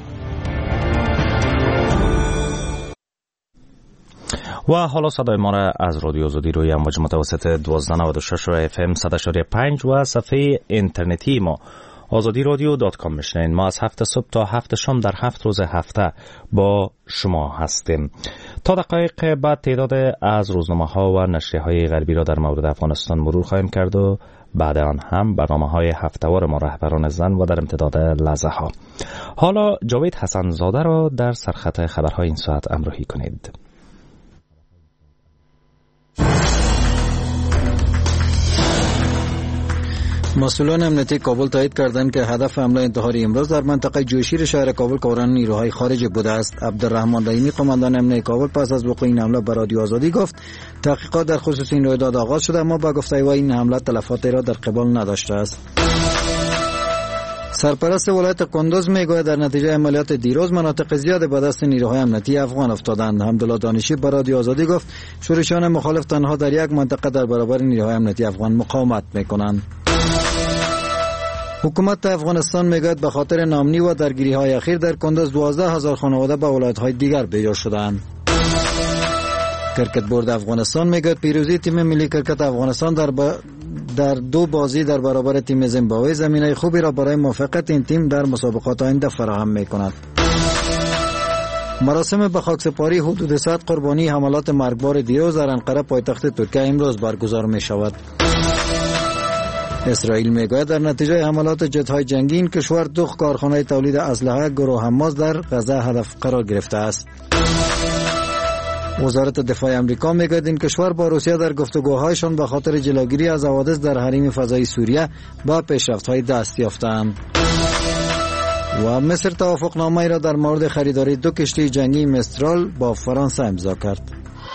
و حالا صدای ما را از رادیو آزادی روی امواج متوسط 1296 و FM 100.5 و صفحه اینترنتی ما azadirodio.com میشنین. ما از 7 صبح تا 7 شام در 7 روز هفته با شما هستیم. تا دقایق بعد تعداد از روزنامه ها و نشریه های غربی را در مورد افغانستان مرور خواهیم کرد و بعد آن هم برنامه های هفته‌وار ما رهبران زن و در امتداد لحظه ها. حالا جاوید حسن زاده را در سرخط خبرهای این ساعت همراهی کنید. مسئولان امنیتی کابل تایید کردند که هدف حمله انتحاری امروز در منطقه جوشیر شهر کابل کاران نیروهای خارجی بوده است. عبدالرحمن رحیمی قماندان امنیتی کابل پس از وقوع این حمله به رادیو آزادی گفت تحقیقات در خصوص این رویداد آغاز شده اما با گفته او این حمله تلفاتی را در قبال نداشته است. سرپرست ولایت کندوز میگوید در نتیجه عملیات دیروز مناطق زیاد به دست نیروهای امنیتی افغان افتادند. حمدالله دانشی به رادیو آزادی گفت شورشیان مخالف تنها در یک منطقه در برابر نیروهای امنیتی افغان مقاومت میکنند. حکومت افغانستان میگوید به خاطر ناامنی و درگیری های اخیر در کندوز 12,000 خانواده به ولایت های دیگر بیجا شدند. کرکت بورد افغانستان میگوید پیروزی تیم ملی کرکت افغانستان در 2 بازی در برابر تیم زیمبابوه زمینه خوبی را برای موفقیت این تیم در مسابقات آینده فراهم میکند. مراسم به خاکسپاری حدود 100 قربانی حملات مرگبار دیروز در انقره پایتخت ترکیه امروز برگزار می شود. اسرائیل میگوید در نتیجه حملات جت‌های جنگی این کشور 2 کارخانه تولید اسلحه گروه حماس در غزه هدف قرار گرفته است. وزارت دفاع آمریکا میگوید این کشور با روسیه در گفتگوهایشان به خاطر جلوگیری از حوادث در حریم فضایی سوریه با پیشرفت‌های دست یافته‌اند. و مصر توافقنامه‌ای را در مورد خریداری 2 کشتی جنگی مسترال با فرانسه امضا کرد.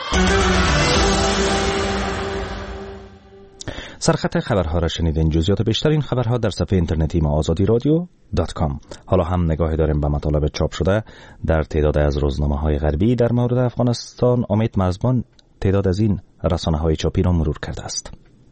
سرخط خبرها را شنیدین. جزئیات بیشتر این خبرها در صفحه اینترنتی ما azadirodio.com. حالا هم نگاهی داریم به مطالب چاپ شده در تعداد از روزنامه‌های غربی در مورد افغانستان. امید مرزبان تعداد از این رسانه‌های چاپی را مرور کرده است.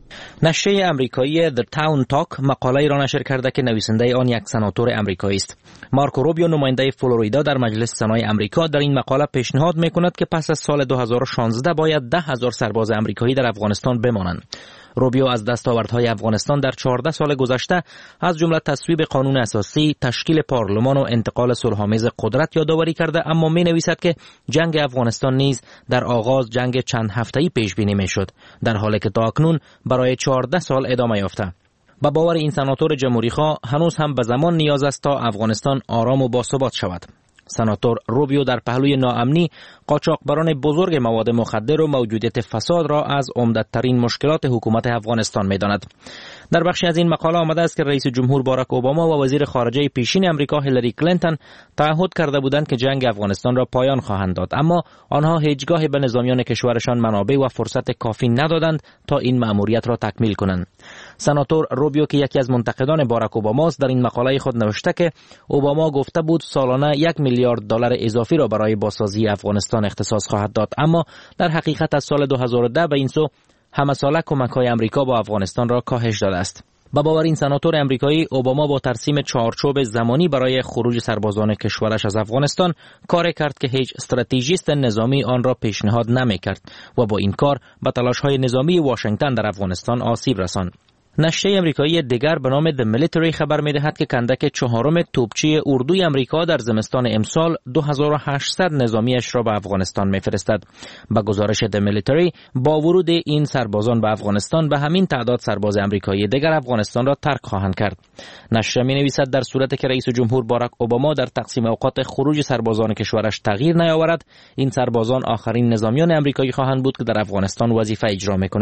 نشریه امریکایی The Town Talk مقاله‌ای را نشر کرده که نویسنده آن یک سناتور امریکایی است. مارکو روبیو نماینده فلوریدا در مجلس سنای امریکا در این مقاله پیشنهاد می‌کند که پس از سال 2016 باید 10,000 سرباز امریکایی در افغانستان بمانند. روبیو از دستاوردهای افغانستان در 14 سال گذشته از جمله تصویب قانون اساسی، تشکیل پارلمان و انتقال صلح‌آمیز قدرت یادآوری کرده، اما می‌نویسد که جنگ افغانستان نیز در آغاز جنگ چند هفته‌ای پیش بینی می‌شد، در حالی که تا اکنون برای 14 سال ادامه یافته. با باور این سناتور جمهوری‌خواه هنوز هم به زمان نیاز است تا افغانستان آرام و باثبات شود. سناتور روبیو در پهلوی ناامنی، قاچاقبران بزرگ مواد مخدر و موجودیت فساد را از عمده‌ترین مشکلات حکومت افغانستان می‌داند. در بخشی از این مقاله آمده است که رئیس جمهور باراک اوباما و وزیر خارجه پیشین امریکا هیلاری کلینتون تعهد کرده بودند که جنگ افغانستان را پایان خواهند داد، اما آنها هیچگاه به نظامیان کشورشان منابع و فرصت کافی ندادند تا این مأموریت را تکمیل کنند. سناتور روبیو که یکی از منتقدان باراک اوباماست در این مقاله خود نوشته که اوباما گفته بود سالانه 1 میلیارد دلار اضافی را برای بازسازی افغانستان اختصاص خواهد داد، اما در حقیقت از سال 2010 به این سو همه ساله کمک‌های امریکا با افغانستان را کاهش داده است. با باور این سناتور امریکایی، اوباما با ترسیم چارچوب زمانی برای خروج سربازان کشورش از افغانستان کار کرد که هیچ استراتژیست نظامی آن را پیشنهاد نمی‌کرد و با این کار به تلاش‌های نظامی واشنگتن در افغانستان آسیب رساند. نشریه امریکایی دیگر به نام The Military خبر می‌دهد که کندک 4 توپچی اردوی امریکا در زمستان امسال 2800 نظامیش را به افغانستان می‌فرستد. با گزارش The Military، با ورود این سربازان به افغانستان به همین تعداد سرباز امریکایی دیگر افغانستان را ترک خواهند کرد. نشریه می‌نویسد در صورتی که رئیس جمهور باراک اوباما در تقسیم اوقات خروج سربازان کشورش تغییر نیاورد، این سربازان آخرین نظامیان امریکایی خواهند بود که در افغانستان وظیفه اجرا می‌کنند.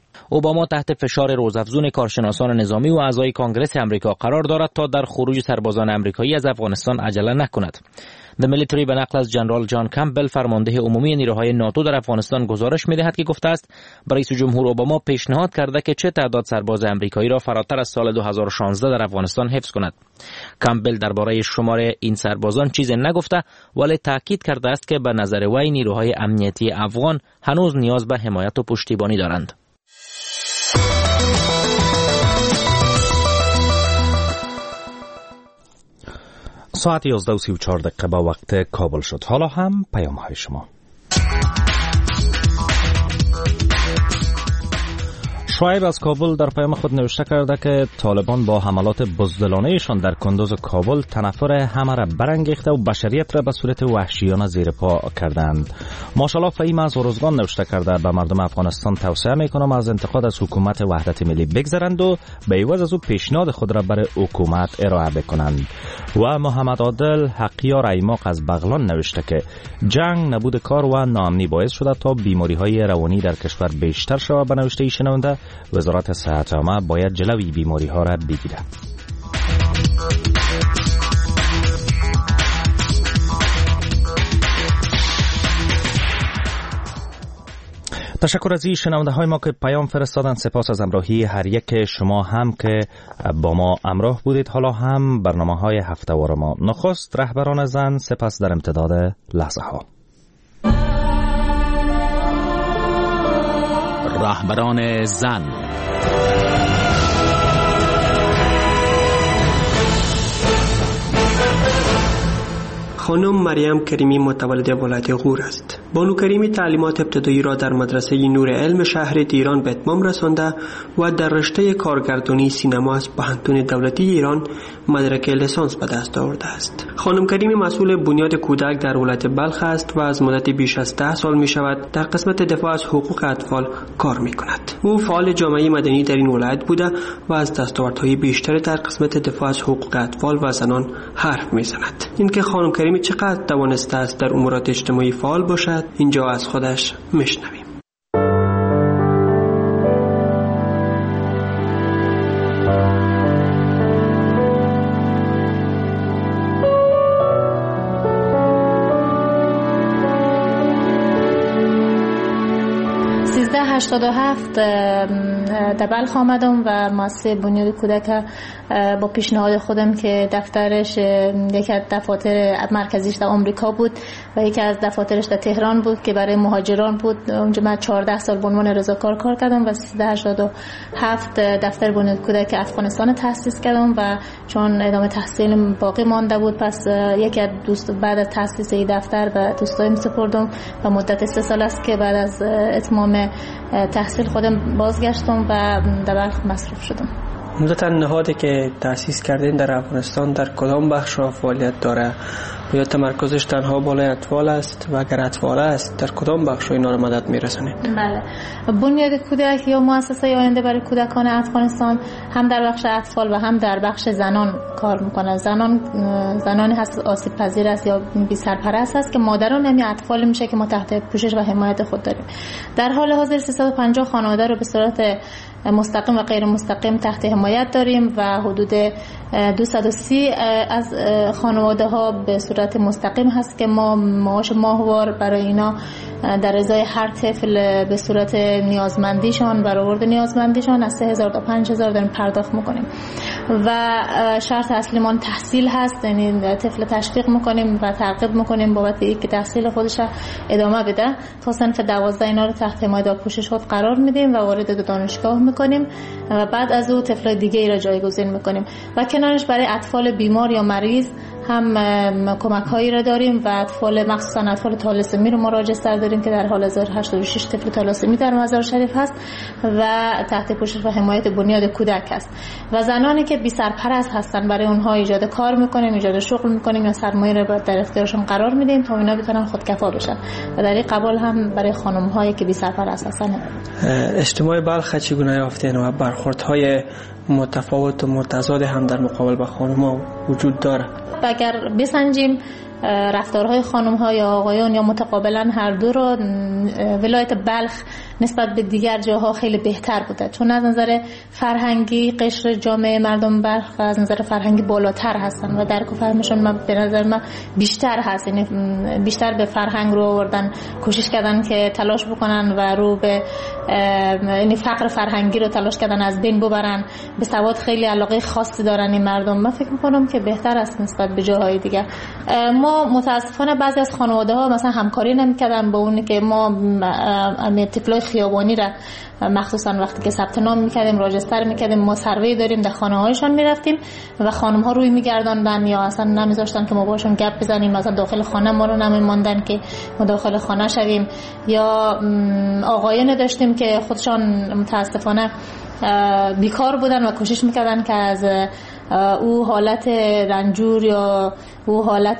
اوباما تحت فشار روزافزون کارشناسان نظامی و اعضای کانگرس امریکا قرار دارد تا در خروج سربازان امریکایی از افغانستان عجله نکند. The Military به نقل از جنرال جان کمپبل فرمانده عمومی نیروهای ناتو در افغانستان گزارش می‌دهد که گفته است رئیس جمهور اوباما پیشنهاد کرده که چه تعداد سرباز امریکایی را فراتر از سال 2016 در افغانستان حفظ کند. کمپبل درباره شمار این سربازان چیزی نگفته، ولی تاکید کرده است که به نظر وی نیروهای امنیتی افغان هنوز نیاز به حمایت و پشتیبانی دارند. ساعت 11:34 با وقت کابل شد. حالا هم پیام های شما. شعیب از کابل در پیام خود نوشته کرده که طالبان با حملات بزدلانه‌شان در کندوز کابل تنفر همه را برانگیخته و بشریت را به صورت وحشیانه زیر پا کردند. ماشاءالله فهیم از ارزگان نوشته کرده به مردم افغانستان توصیه میکنم از انتقاد از حکومت وحدت ملی بگذرند و به عوض از او پیشنهاد خود را برای حکومت ارائه بکنند. و محمد عادل حقیار ایماق از بغلان نوشته که جنگ، نبود کار و ناامنی باعث شده تا بیماری‌های روانی در کشور بیشتر شود. به نوشته شنونده وزارت صحت عامه باید جلوی بیماری ها را بگیرد. تشکر از این شنونده های ما که پیام فرستادن. سپاس از همراهی هر یک شما هم که با ما همراه بودید. حالا هم برنامه های هفته‌وار ما. نخست رهبران زن، سپس در امتداد لحظه ها رهبران زن. خانم مریم کریمی متولد ولایت غور است. بانو کریمی تعلیمات ابتدایی را در مدرسه نور علم شهر ایران به اتمام رسانده و در رشته کارگردانی سینما از پوهنتون دولتی ایران مدرک لیسانس به دست آورده است. خانم کریمی مسئول بنیاد کودک در ولایت بلخ است و از مدت بیش از 10 سال می شود در قسمت دفاع از حقوق اطفال کار می کند. او فعال جامعه مدنی در این ولایت بوده و از دستاوردهای بیشتری در قسمت دفاع از حقوق اطفال و زنان حرف می زند. اینکه خانم کریمی چقدر توانسته است در امورات اجتماعی فعال باشد اینجا از خودش میشنویم. در بلخ آمدم و مؤسسه بنیاد کودک با پیشنهاد خودم که دفترش یکی از دفاتر مرکزیش در آمریکا بود و یکی از دفاترش در تهران بود که برای مهاجران بود. اونجا من 14 سال به عنوان رضاکار کار کردم و 1387 دفتر بنیاد کودک افغانستان تأسیس کردم و چون ادامه تحصیل باقی مانده بود پس یکی از دوست بعد از تأسیس این دفتر به دوستایم سپردم و مدت 3 سال است که بعد از اتمام تحصیل خودم بازگشتم و در بلخ مصروف شدم. عمدتاً نهادی که تأسیس کردین در افغانستان در کدام بخش را فعالیت داره؟ یا تمرکزش تنها بالای اطفال است و اگر اطفال است در کدام بخش اینا را مدد میرسونید؟ بله، بنیاد کودک یا مؤسسه آینده برای کودکان افغانستان هم در بخش اطفال و هم در بخش زنان کار میکنه. زنانی هست آسیب پذیر است یا بی سرپرست است که مادران همین اطفال میشه که ما تحت پوشش و حمایت خود داریم. در حال حاضر 350 خانواده رو به صورت مستقیم و غیر مستقیم تحت حمایت داریم و حدود 230 از خانواده ها به صورت مستقیم هست که ما معاش ماهوار برای اینا در ازای هر طفل به صورت نیازمندیشان برآورد نیازمندیشان از 3000 تا 5000 داریم پرداخت میکنیم و شرط اصلی ما تحصیل هست، یعنی طفل تشویق میکنیم و ترغیب میکنیم بابت اینکه تحصیل خودش ادامه بده تا صنف 12 اینا رو تحت حمایت و پوشش خود قرار میدیم و وارد دانشگاه میکنیم و بعد از او طفل دیگه ای را جایگزین میکنیم و کنارش برای اطفال بیمار یا مریض هم کمک هایی را داریم و اطفال مخصوصا اطفال طالسمی رو ما راجستر داریم که در حال حاضر 86 طفل طالسمی در مزار شریف هست و تحت پوشش و حمایت بنیاد کودک است و زنانی که بی سرپرست هستن برای اونها ایجاد کار میکنیم، ایجاد شغل میکنیم یا سرمایه رو در اختیارشون قرار میدیم تا اینا بتونن خودکفا بشن و در این قبال هم برای خانم هایی که بی سرپرست هستن. اجتماع بلخ چگونه یافتین و برخوردهای متفاوت و متضاد هم در مقابل با خانم‌ها وجود داره؟ اگر بسنجیم رفتارهای خانم ها یا آقایان یا متقابلا هر دو رو ولایت بلخ نسبت به دیگر جاها خیلی بهتر بوده، چون از نظر فرهنگی قشر جامعه مردم بلخ از نظر فرهنگی بالاتر هستن و درک و فهمشون به نظر من بیشتر هست. یعنی بیشتر به فرهنگ رو آوردن، کوشش کردن که تلاش بکنن و رو به یعنی فقر فرهنگی رو تلاش کردن از بین ببرن. به سواد خیلی علاقه خاصی دارن این مردم. من فکر می‌کنم که بهتر است نسبت به جاهای دیگه. ما متاسفانه بعضی از خانواده‌ها مثلا همکاری نمی‌کردن با اونی که ما طفلای خیابانی را مخصوصا وقتی که ثبت نام می‌کردیم، راجستر می‌کردیم، ما سروی داریم، در خانه‌هایشان می‌رفتیم و خانم‌ها روی می‌گرداندن یا اصلا نمی‌ذاشتن که ما باشون گپ بزنیم، مثلا داخل خانه ما رو نمی‌ماندن که ما داخل خانه شویم. یا آقایان داشتیم که خودشان متاسفانه بیکار بودن و کوشش میکردن که از او حالت رنجور یا او حالت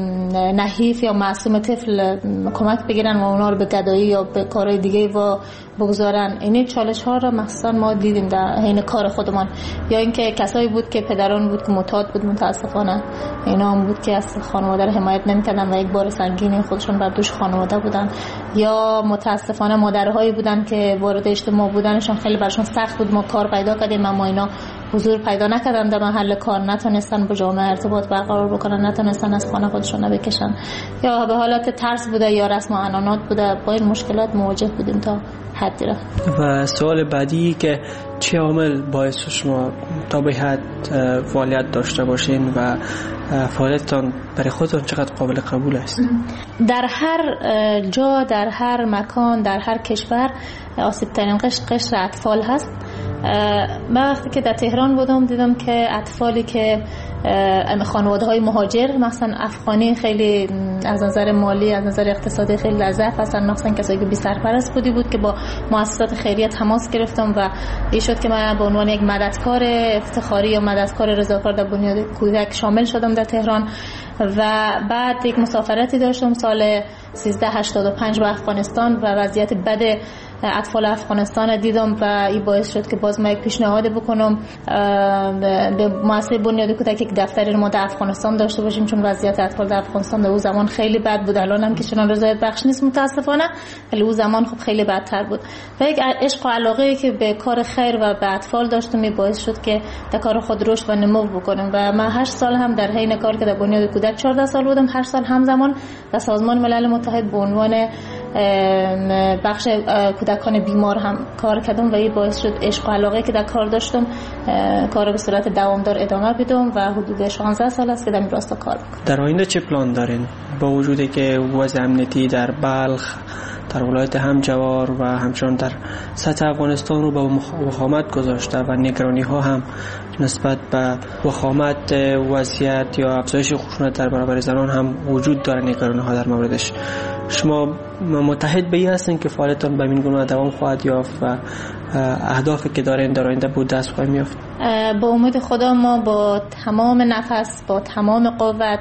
نحیف یا معصوم طفل کمک بگیرن و اونا رو به گدایی یا به کارهای دیگه و بگذارن. این چالش ها رو مخصوصا ما دیدیم در حین کار خودمان. یا اینکه کسایی بود که پدران بود که معتاد بود، متاسفانه اینا هم بود که از خانواده رو حمایت نمی‌کردن و یک بار سنگین خودشون بر دوش خانواده بودن. یا متاسفانه مادرهایی بودن که وارد اجتماع بودنشون خیلی براشون سخت بود. ما کار پیدا کردیم اما اینا حضور پیدا نکردن در محل کار، نتونستن با جامعه ارتباط برقرار بکنن، نتونستن از خانه خودشون بکشن، یا به حالت ترس بوده یا رسم و عنعنات بوده. با این مشکلات مواجه بودیم تا حدی را. و سوال بعدی که چه عامل باعث شما تا به حد فعالیت داشته باشین و فعالیتتان برای خودتان چقدر قابل قبول است؟ در هر جا، در هر مکان، در هر کشور آسیب ترین قشر اطفال هست. من وقتی که در تهران بودم دیدم که اطفالی که خانواده های مهاجر مثلا افغانی خیلی از نظر مالی، از نظر اقتصادی خیلی ضعیف هستن، مثلا کسایی که بی سرپرست بود که با مؤسسات خیریه تماس گرفتم و این شد که من به عنوان یک مددکار افتخاری یا مددکار رضاکار در بنیاد کودک شامل شدم در تهران. و بعد یک مسافرتی داشتم سال 1385 به افغانستان و وضعیت بد اطفال افغانستان دیدم و این باعث شد که باز ما یک پیشنهاد بکنم به مؤسسه بنیاد کودک یک دفتر ما در افغانستان داشته باشیم، چون وضعیت اطفال در افغانستان در اون زمان خیلی بد بود. الان هم که چنان رضایت بخش نیست متاسفانه، ولی اون زمان خب خیلی بدتر بود. و یک عشق و علاقه‌ای که به کار خیر و به اطفال داشتم باعث شد که در کار خود رشد و نمو بکنم. و من 8 سال هم در حین کار که در بنیاد کودک 14 سال بودم، 8 سال همزمان در سازمان ملل متحد به عنوان بخش کودکان بیمار هم کار کردم و این باعث شد عشق و علاقه که در کار داشتم کار به صورت دوامدار ادامه بدم و حدود 16 سال است که در این راستا کار میکنم. در آینده چه پلان دارین با وجودی که وضع امنیتی در بلخ، در ولایت همجوار و همچنان در سطح افغانستان رو با وخامت گذاشته و نگرانی ها هم نسبت به وخامت وضعیت یا افزایش خشونت در برابر زنان هم وجود داره، نگرانی ها در موردش، شما متحد به این هستین که فعالیتتان به این گونه دوام خواهد یافت و اهدافی که دارین در آینده بود دست خواهیم یافت؟ با امید خدا ما با تمام نفس، با تمام قوت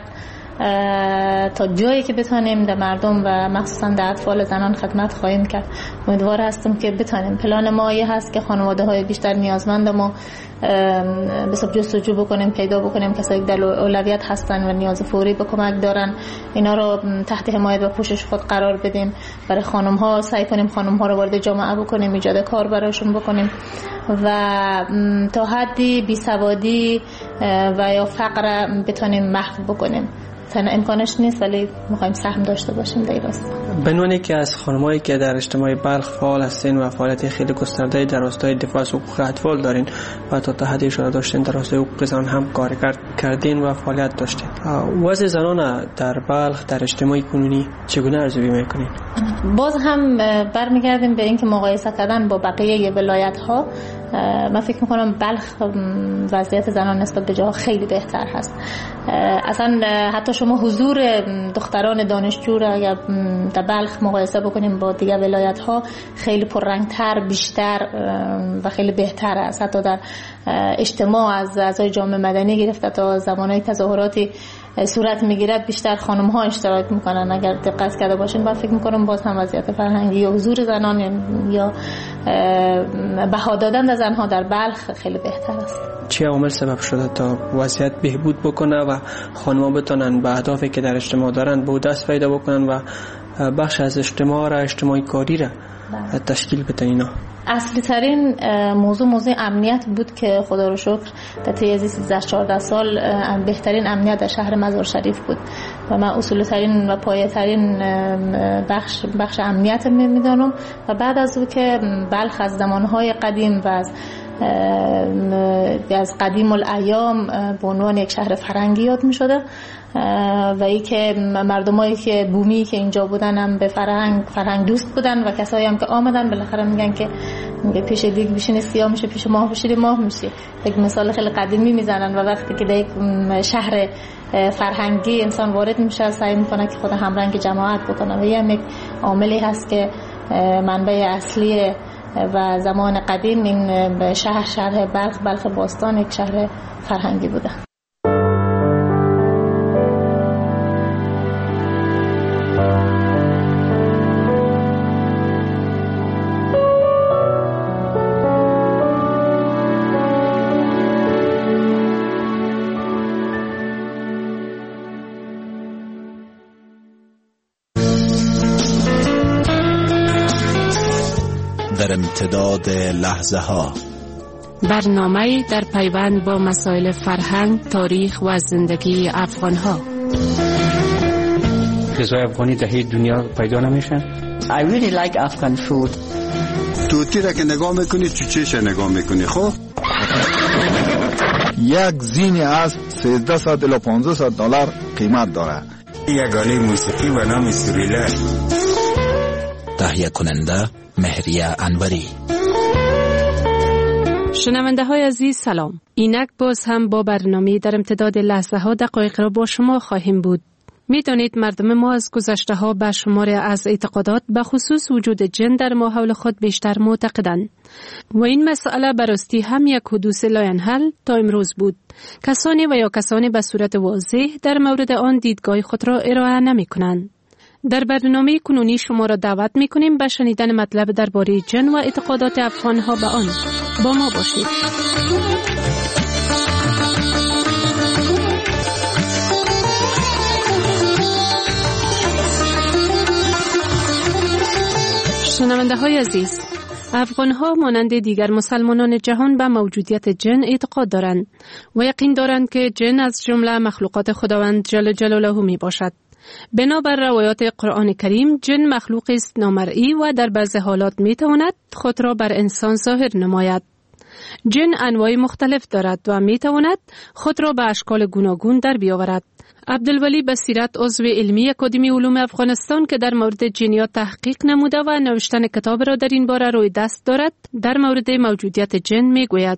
تا جایی که بتونیم در مردم و مخصوصا در اطفال زنان خدمت خواهیم کرد. امیدوار هستم که بتونیم. پلان ما یه هست که خانواده های بیشتر نیازمند ما بسیار جستجو بکنیم، پیدا بکنیم کسایی که در اولویت هستن و نیاز فوری به کمک دارن، اینا رو تحت حمایت و پوشش خود قرار بدیم. برای خانم ها سعی کنیم خانم ها رو وارد جامعه بکنیم، ایجاد کار براشون بکنیم و تا حدی بیسوادی و یا فقر بتونیم محو بکنیم. امکانش نیست ولی می‌خوایم سهم داشته باشیم در این راستا. بنوانی که از خانمایی که در اجتماع بلخ فعال هستین و فعالیت خیلی گسترده در راستای دفاع از حقوق اطفال دارین و تا حدی اشاره داشتین در راستای حقوق زنان هم کار کردین و فعالیت داشتین، وضع زنان در بلخ در اجتماع کنونی چگونه ارزیابی می‌کنین؟ باز هم برمیگردیم به اینکه مقایسه کردن با بقیه ولایت‌ها. من فکر میکنم بلخ وضعیت زنان نسبت به جاها خیلی بهتر هست. اصلا حتی شما حضور دختران دانشجو را اگر در بلخ مقایسه بکنیم با دیگر ولایت ها خیلی پررنگتر، بیشتر و خیلی بهتر است. حتی در اجتماع از اعضای جامعه مدنی گرفته تا زمانهای تظاهراتی صورت میگیره بیشتر خانم ها اشتراک میکنن. اگر دقت کرده باشین من فکر میکنم باز هم وضعیت فرهنگی یا حضور زنان یا بها دادن به زنها در بلخ خیلی بهتر است. چه عوامل سبب شده تا وضعیت بهبود بکنه و خانم‌ها بتونن به اهدافی که در اجتماع دارن به دست پیدا بکنن و بخش از اجتماع را اجتماعی کاری را تشکیل بدن؟ اینا اصلی ترین موضوع امنیت بود که خدا رو شکر در طی از 13-14 سال بهترین امنیت در شهر مزار شریف بود و من اصولی ترین و پایه ترین بخش امنیت میدانم. و بعد از او که بلخ از زمانهای قدیم و از قدیم الایام به عنوان یک شهر فرهنگی یاد می شده و ای که مردمایی که بومی که اینجا بودن هم به فرهنگ دوست بودن و کسایی هم که آمدن بالاخره میگن که پیش دیگ بشینی سیاه میشه، پیش ماه بشینی ماه میشه. یک مثال خیلی قدیمی میزنن و وقتی که در یک شهر فرهنگی انسان وارد میشه سعی میکنه که خود همرنگ جماعت بکنه و این یک عاملی هست که منبع اصلی و زمان قدیم این شهر بلخ باستان یک شهر فرهنگی بوده. در امتداد لحظه ها برنامه در پیوند با مسائل فرهنگ، تاریخ و زندگی افغان ها. غذای افغانی در دنیا پیدا نمیشه. I really like Afghan food. توتی را که نگاه میکنی چوچهش نگاه میکنی. خب یک زین از 1300 الی 1500 دلار قیمت داره. یک آله موسیقی و نام سوریلا. تهیه کننده مهریه انوری. شنونده های عزیز سلام. اینک باز هم با برنامه در امتداد لحظه ها دقایق را با شما خواهیم بود. میدانید مردم ما از گذشته ها به شمار از اعتقادات به خصوص وجود جن در ماحول خود بیشتر معتقدند و این مسئله براستی هم یک حدوث لاینحل تا امروز بود. کسانی و یا کسانی به صورت واضح در مورد آن دیدگاه خود را ارائه نمی کنند. در برنامه کنونی شما را دعوت می کنیم به شنیدن مطلب درباره جن و اعتقادات افغان ها به آن. با ما باشید. شنونده های عزیز، افغان ها مانند دیگر مسلمانان جهان به موجودیت جن اعتقاد دارند و یقین دارند که جن از جمله مخلوقات خداوند جل جلاله می باشد. بنابر روایات قرآن کریم جن مخلوق است نامرئی و در بعض حالات می تواند خود را بر انسان ظاهر نماید. جن انواع مختلف دارد و می تواند خود را به اشکال گوناگون در بیاورد. عبدالولی بصیرت عضو علمی اکادمی علوم افغانستان که در مورد جنیات تحقیق نموده و نوشتن کتاب را در این باره روی دست دارد در مورد موجودیت جن می گوید.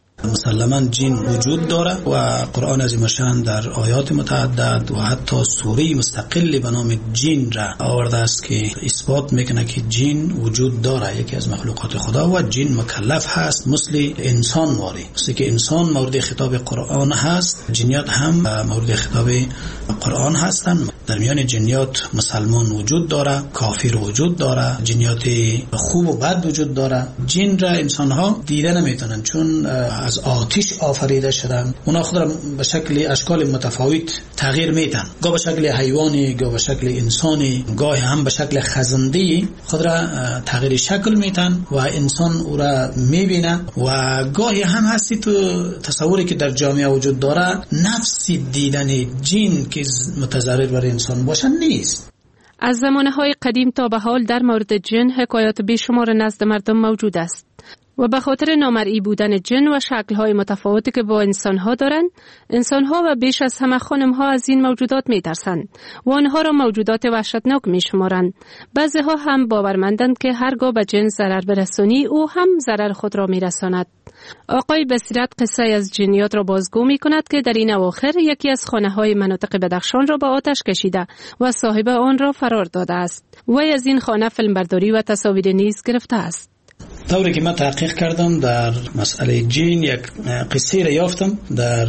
مسلماً جن وجود داره و قرآن عظیم الشان در آیات متعدد و حتی سوره مستقلی به نام جن را آورده است که اثبات میکنه که جن وجود داره، یکی از مخلوقات خدا و جن مکلف هست مثل انسان واری. مثل که انسان مورد خطاب قرآن هست، جنیات هم مورد خطاب قرآن هستند. در میان جنیات مسلمان وجود داره، کافر وجود داره، جنیات خوب و بد وجود داره. جن را انسان ها دیده نمیتونن چون از آتش آفریده شدن. اونا خود را به شکل اشکال متفاوت تغییر میدن، گاه به شکل حیوانی، گاه به شکل انسانی، گاه هم به شکل خزنده خود را تغییر شکل میدن و انسان او را میبینه و گاهی هم هستی تو تصوری که در جامعه وجود داره نفس دیدن جن که متضرر بر انسان باشه نیست. از زمانهای قدیم تا به حال در مورد جن حکایات بیشمار نزد مردم موجود است و به خاطر نامرئی بودن جن و شکل‌های متفاوتی که با انسان‌ها دارند، انسان‌ها و بیش از همه خانم‌ها از این موجودات می‌ترسند و آنها را موجودات وحشتناک می‌شمارند. بعضی‌ها هم باورمندند که هرگاه به جن ضرر برسانی او هم ضرر خود را می‌رساند. آقای بصیرت قصه از جنیات را بازگو می‌کند که در این اواخر یکی از خانه‌های مناطق بدخشان را به آتش کشیده و صاحب آن را فرار داده است. وی از این خانه فیلمبرداری و تصاویر نیز گرفته است. طوری که من تحقیق کردم در مسئله جن یک قصه را یافتم در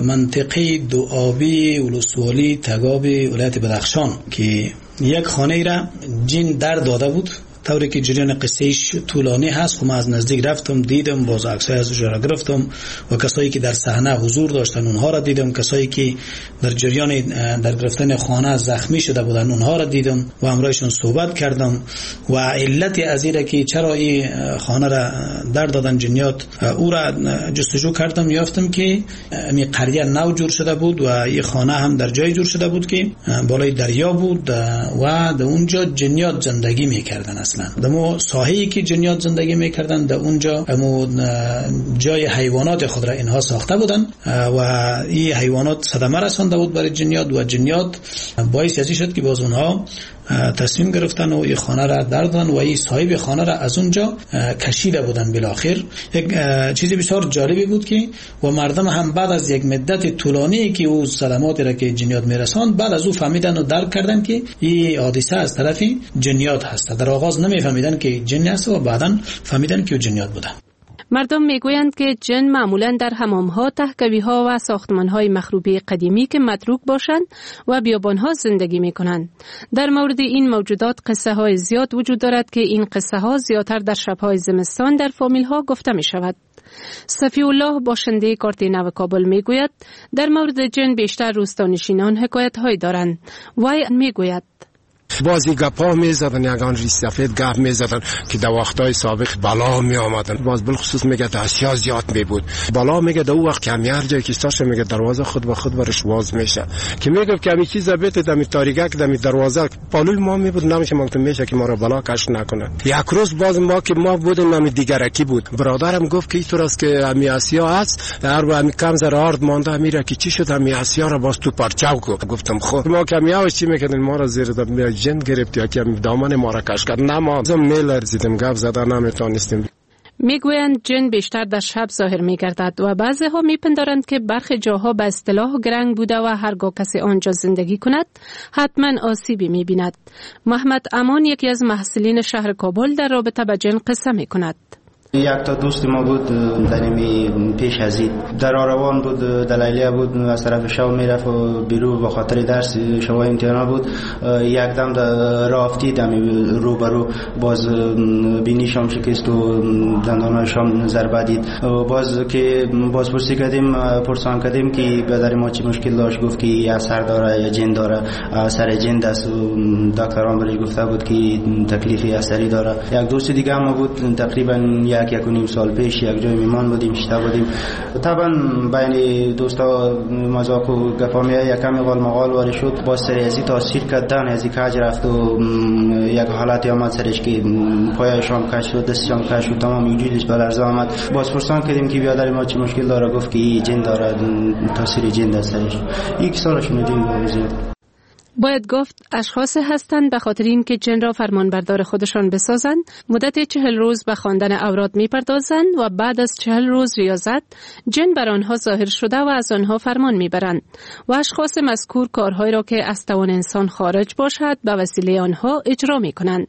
منطقه دوآبی ولسوالی تگاب ولایت بدخشان که یک خانه را جن در داده بود. طوری که جریان قصهش طولانی هست. خب از نزدیک رفتم دیدم، باز عکسای ازش را گرفتم و کسایی که در صحنه حضور داشتن اونها را دیدم، کسایی که در جریان در گرفتن خانه زخمی شده بودن اونها را دیدم و همراهشون صحبت کردم و علت از اینه که چرا این خانه را در دادن جنیات او را جستجو کردم. یافتم که می قریه نو جور شده بود و این خانه هم در جای جور شده بود که بالای دریا بود و در اونجا جنیات زندگی میکردن. اصلا دمو ساحه‌ای که جنیات زندگی میکردن در اونجا جای حیوانات خود را اینها ساخته بودن و این حیوانات صدمه رسانده بود برای جنیات و جنیات باعث ازی شد که باز اونها تصمیم گرفتن و این خانه را دردن و این صاحب خانه را از اونجا کشیده بودن. بالاخره یک چیزی بسیار جالبی بود که و مردم هم بعد از یک مدت طولانی که او صدماتی را که جنیات میرساند بعد از او فهمیدن و درک کردن که این حادثه از طرف جنیات هست. در آغاز نمیفهمیدن که جن است و بعداً فهمیدن که جنیات بوده. مردم میگویند که جن معمولاً در حمام‌ها، تهکوی‌ها و ساختمان‌های مخروبه قدیمی که متروک باشند و بیابان‌ها زندگی می‌کنند. در مورد این موجودات قصه‌های زیاد وجود دارد که این قصه‌ها زیادتر در شب‌های زمستان در فامیل‌ها گفته می‌شود. صفی الله باشنده کارت نو کابل میگوید در مورد جن بیشتر روستانشینان حکایت‌هایی دارند. وی میگوید بازی گپا میزدن، یگان ریش سفید گپ میزدن که در وقتای سابق بلا می آمدن. باز بالخصوص میگه دستیا زیاد می بود. بلا میگه در اون وقت که هر جایی که استاش میگه دروازه خود به خود برش باز میشه که میگه که همین چیزا بیت دمی تاریکه که دمی دروازه پالوی ما می بود نمیشه ممکن میشه که ما را بلا کش نکنه. یک روز باز ما که ما بودیم همین دیگرکی بود، برادرم گفت که اینطور است که همین آسیا است، هر و همین کم زر آرد مانده میره که چی شد همین آسیا را باز تو پرچاو گفتم خب ما کمیاوش چی میکنن ما را زیر جن گرفت یا که دامن ما را کش کرد. نه ما میلرزیدیم، گپ زدن نمیتونستیم. میگویند جن بیشتر در شب ظاهر میگردد و بعضی ها میپندارند که برخی جاها به اصطلاح گرنگ بوده و هرگاه کسی آنجا زندگی کند حتما آسیبی میبیند. محمد امان یکی از محصلین شهر کابل در رابطه با جن قصه میکند. یک تا دوست ما بود در این پیش از این در آروان بود، دلیلیه بود، از طرف شو میرفت و بیرو به خاطر درس شو امتحان بود. یک دم در راه افتید رو برو باز بینیشم شکست و دندانهایشم ضربه دید. باز که باز پرسان کردیم که پدر ما چی مشکل داشت، گفت که یا سر داره یا جن داره، سر جن دست. دکتران برش گفته بود که تکلیفی اثری داره. یک دوست دیگه ما بود تقریبا یک و نیم سال پیش یک جای میمان بودیم، شتا بودیم. طبعا بین دوستا مذاق و گپامیه یکم قال مقال وارد شد. با سر ازی تاثیر کردن ازی کج رفت و یک حالتی آمد سرش که پایشام کش شد، دستشام کش شد، تمام وجودش به لرزه آمد. باز پرسان کردیم که بیادر ما چه مشکل داره، گفت که جن داره، تاثیر جن در سرش. یک سالشون جن زیاد. باید گفت اشخاص هستند به خاطر این که جن را فرمانبردار خودشان بسازند مدت 40 روز به خواندن اوراد میپردازند و بعد از 40 روز ریاضت جن بر آنها ظاهر شده و از آنها فرمان میبرند و اشخاص مذکور کارهایی را که از توان انسان خارج باشد به وسیله آنها اجرا میکنند.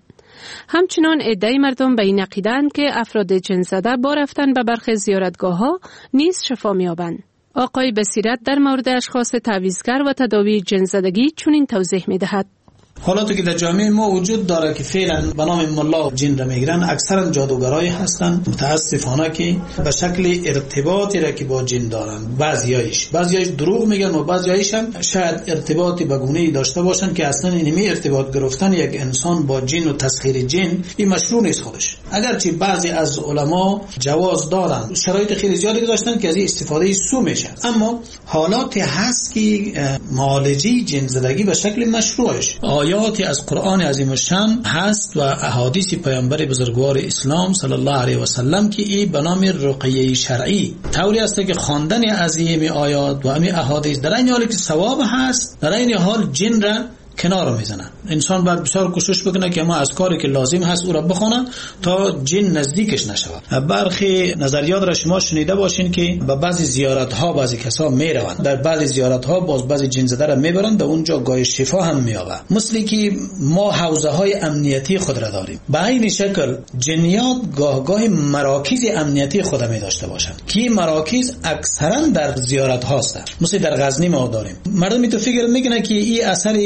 همچنان عده‌ای مردم به این عقیده‌اند که افراد جن زده با رفتن به برخی زیارتگاه‌ها نیز شفا می‌یابند. آقای بصیرت در مورد اشخاص تعویضگر و تداوی جن‌زدگی چنین توضیح می‌دهد. حالاتی که در جامعه ما وجود داره که فعلا به نام ملا جن را میگیرن، اکثرا جادوگرایی هستند متاسفانه که به شکل ارتباطی را که با جن دارن. بعضیایش دروغ میگن و بعضیایش هم شاید ارتباطی به گونه‌ای داشته باشن که اصلا اینمی ارتباط گرفتن یک انسان با جن و تسخیر جن این مشروع نیست خودش. اگرچه بعضی از علما جواز دارن، شرایط خیلی زیادی داشتن که از این استفاده سو میشه، اما حالاتی هست که معالجه جن زدگی به شکل مشروعش آیاتی از قرآن عظیم الشان هست و احادیث پیامبر بزرگوار اسلام صلی الله علیه و سلم که این به نام رقیه شرعی طوری است که خواندن از این آیات و این احادیث در این حالی که ثواب هست، در این حال جن را کنار میزنن. انسان باید بسیار کوشش بکنه که ما از کاری که لازم هست او را بخونه تا جن نزدیکش نشود. برخی نظریات را شما شنیده باشین که به بعضی زیارت ها بعضی کسا میروند، در بعضی زیارت ها باز بعضی جن زده را میبرند، در اونجا گاه شفا هم مییابه. مثل که ما حوزه های امنیتی خود را داریم، به این شکل جنیات گاه مراکز امنیتی خود می داشته باشند که مراکز اکثرا در زیارت هاست. مثل در غزنی ما داریم. مردم تو فکر میکنه که این اثری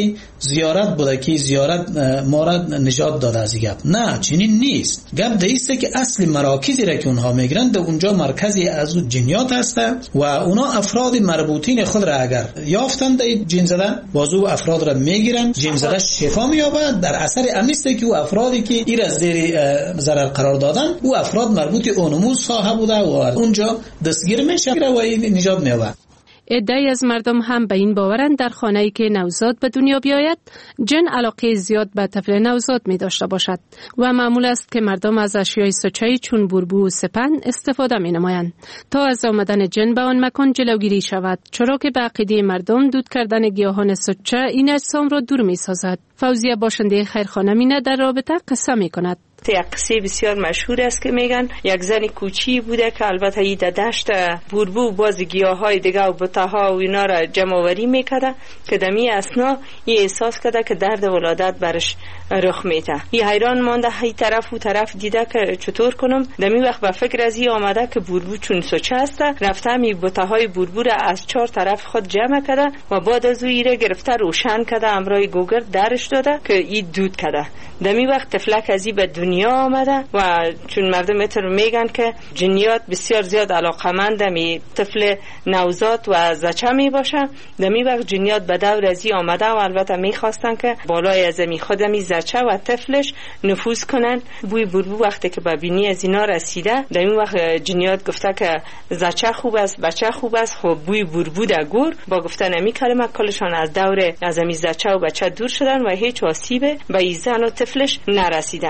زیارت بوده که زیارت ما را نجات داده از گپ. نه، چنین نیست. گپ دیسته که اصل مراکزی را که اونها میگیرن در اونجا مرکزی از اون جنیات هسته و اونا افراد مربوطین خود را اگر یافتند جن زده بازو افراد را میگیرن، جن زده شفا مییابد. در اثر امیسته که او افرادی که ایر از زیر ضرر قرار دادن او افراد مربوط اونمو صاحب بوده و اونجا دستگیر میشه و نجات مییابد. عده‌ای از مردم هم به این باورند در خانه‌ای که نوزاد به دنیا بیاید جن علاقه زیاد به طفل نوزاد می داشته باشد و معمول است که مردم از اشیای سوچه چون بوربو و سپند استفاده می نمایند تا از آمدن جن به آن مکان جلوگیری شود، چرا که به عقیده مردم دود کردن گیاهان سوچه این اجسام را دور می سازد. فوزیه باشنده خیرخانه مینه در رابطه قصه می کند. یک قصه بسیار مشهور است که میگن یک زن کوچی بوده که البته ای در دشت بوربو باز گیاهای دیگه و بطاها و اینا را جمع آوری میکرده که دمی اسنا ای احساس کرده که درد ولادت برش رخ میته. ای حیران مانده، ای طرف و طرف دیده که چطور کنم. دمی وقت به فکر از ای آمده که بوربو چون سوچه است، رفته می بطاهای بوربو را از 4 طرف خود جمع کرده و بعد از او ای را گرفته روشن کرده، امرای گوگر درش داده که ای دود کرده. دمی وقت طفلک از ای به دنیا آمده و چون مردم اتر میگن که جنیات بسیار زیاد علاقمند می طفل نوزاد و زچه می باشه، دمی وقت جنیات به دور از ای آمده و البته میخواستن که بالای از می خود می زچه و طفلش نفوذ کنن. بوی بوربو وقتی که به بینی از اینا رسیده، دمی وقت جنیات گفته که زچه خوب است، بچه خوب است. خب بوی بوربو در گور با گفتن امی کلمه کلشان از دور از می زچه و بچه دور شدن و هیچ آسیب به ای زن و طفلش نرسیده.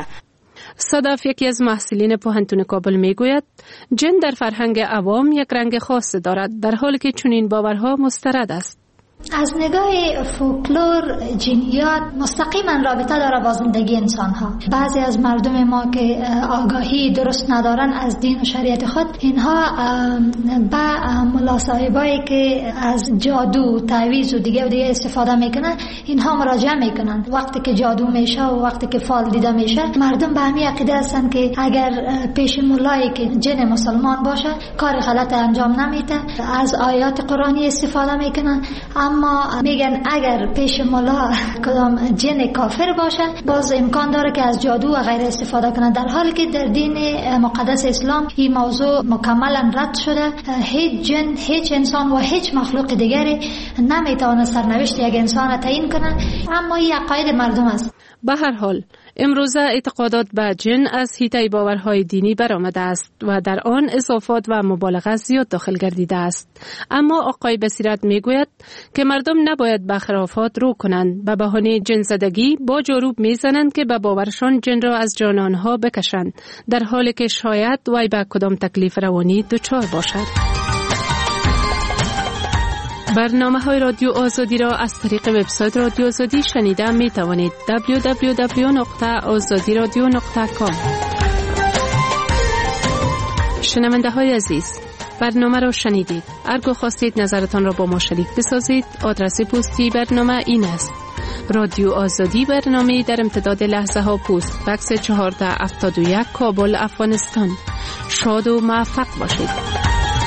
صدف، یکی از محصلین پوهنتون کابل میگوید جن در فرهنگ عوام یک رنگ خاص دارد، در حالی که چنین باورها مسترد است. از نگاه فولکلور جنیات مستقیما رابطه داره با زندگی انسان ها. بعضی از مردم ما که آگاهی درست ندارن از دین و شریعت خود، اینها با ملاصاحبایی که از جادو، تعویذ و دیگه استفاده میکنن، اینها مراجعه میکنن. وقتی که جادو میشه و وقتی که فال دیده میشه، مردم به همین عقیده هستن که اگر پیش مولایی که جن مسلمان باشه کار غلط انجام نمیده. از آیات قرآنی استفاده میکنن، اما میگن اگر پیش مولا کدام جن کافر باشه باز امکان داره که از جادو و غیره استفاده کنن، در حالی که در دین مقدس اسلام این موضوع مکملا رد شده. هیچ جن، هیچ انسان و هیچ مخلوق دیگری نمیتونه سرنوشت یک انسان تعیین کنه، اما این عقاید مردم است. به هر حال امروزه اعتقادات به جن از حیطه باورهای دینی برآمده است و در آن اضافات و مبالغه زیاد داخل گردیده است. اما آقای بصیرت میگوید که مردم نباید به خرافات رو کنند. به بهانه جن زدگی با جاروب میزنند که به باورشان جن را از جان آنها بکشند، در حالی که شاید وی به کدام تکلیف روانی دچار باشد. برنامه‌های رادیو آزادی را از طریق وبسایت رادیو آزادی شنیده می توانید. www.azadiradio.com. شنونده های عزیز، برنامه را شنیدید. اگر خواستید نظرتان را با ما شریک بسازید، آدرس پستی برنامه این است: رادیو آزادی، برنامه در امتداد لحظه ها، پست بکس 1471 کابل، افغانستان. شاد و موفق باشید.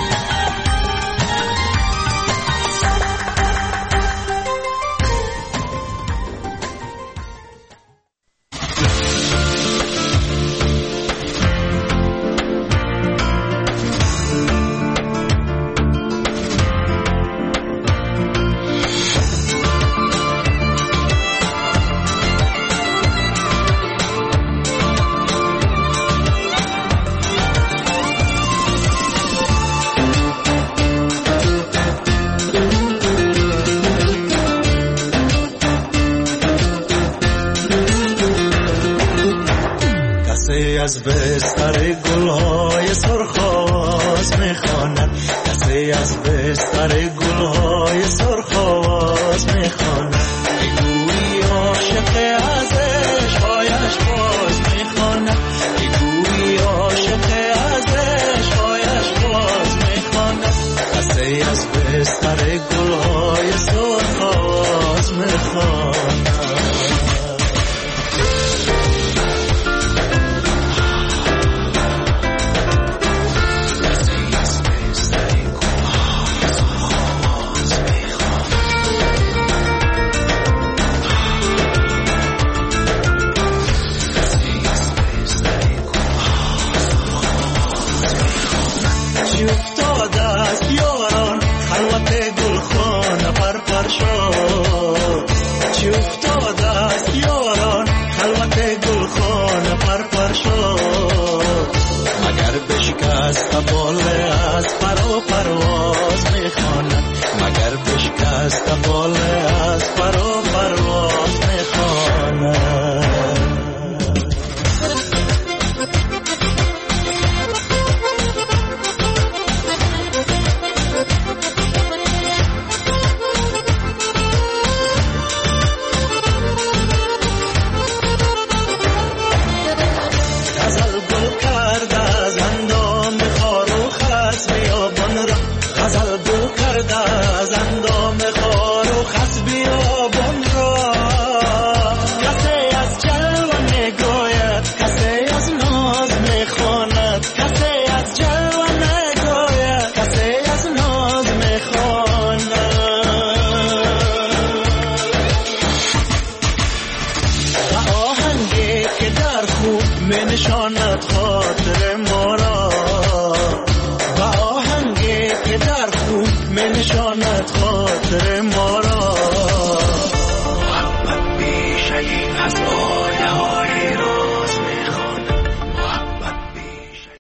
از بستر گلهای سرخاز میخواند، کسی از بستر گلهای سرخاز میخواند. بگویی عاشق از عشقایش باز میخواند، بگویی عاشق از عشقایش باز میخواند. کسی از بستر گلهای سرخاز میخواند. بشکست باله از پر و پرواز میخواند، مگر بشکست باله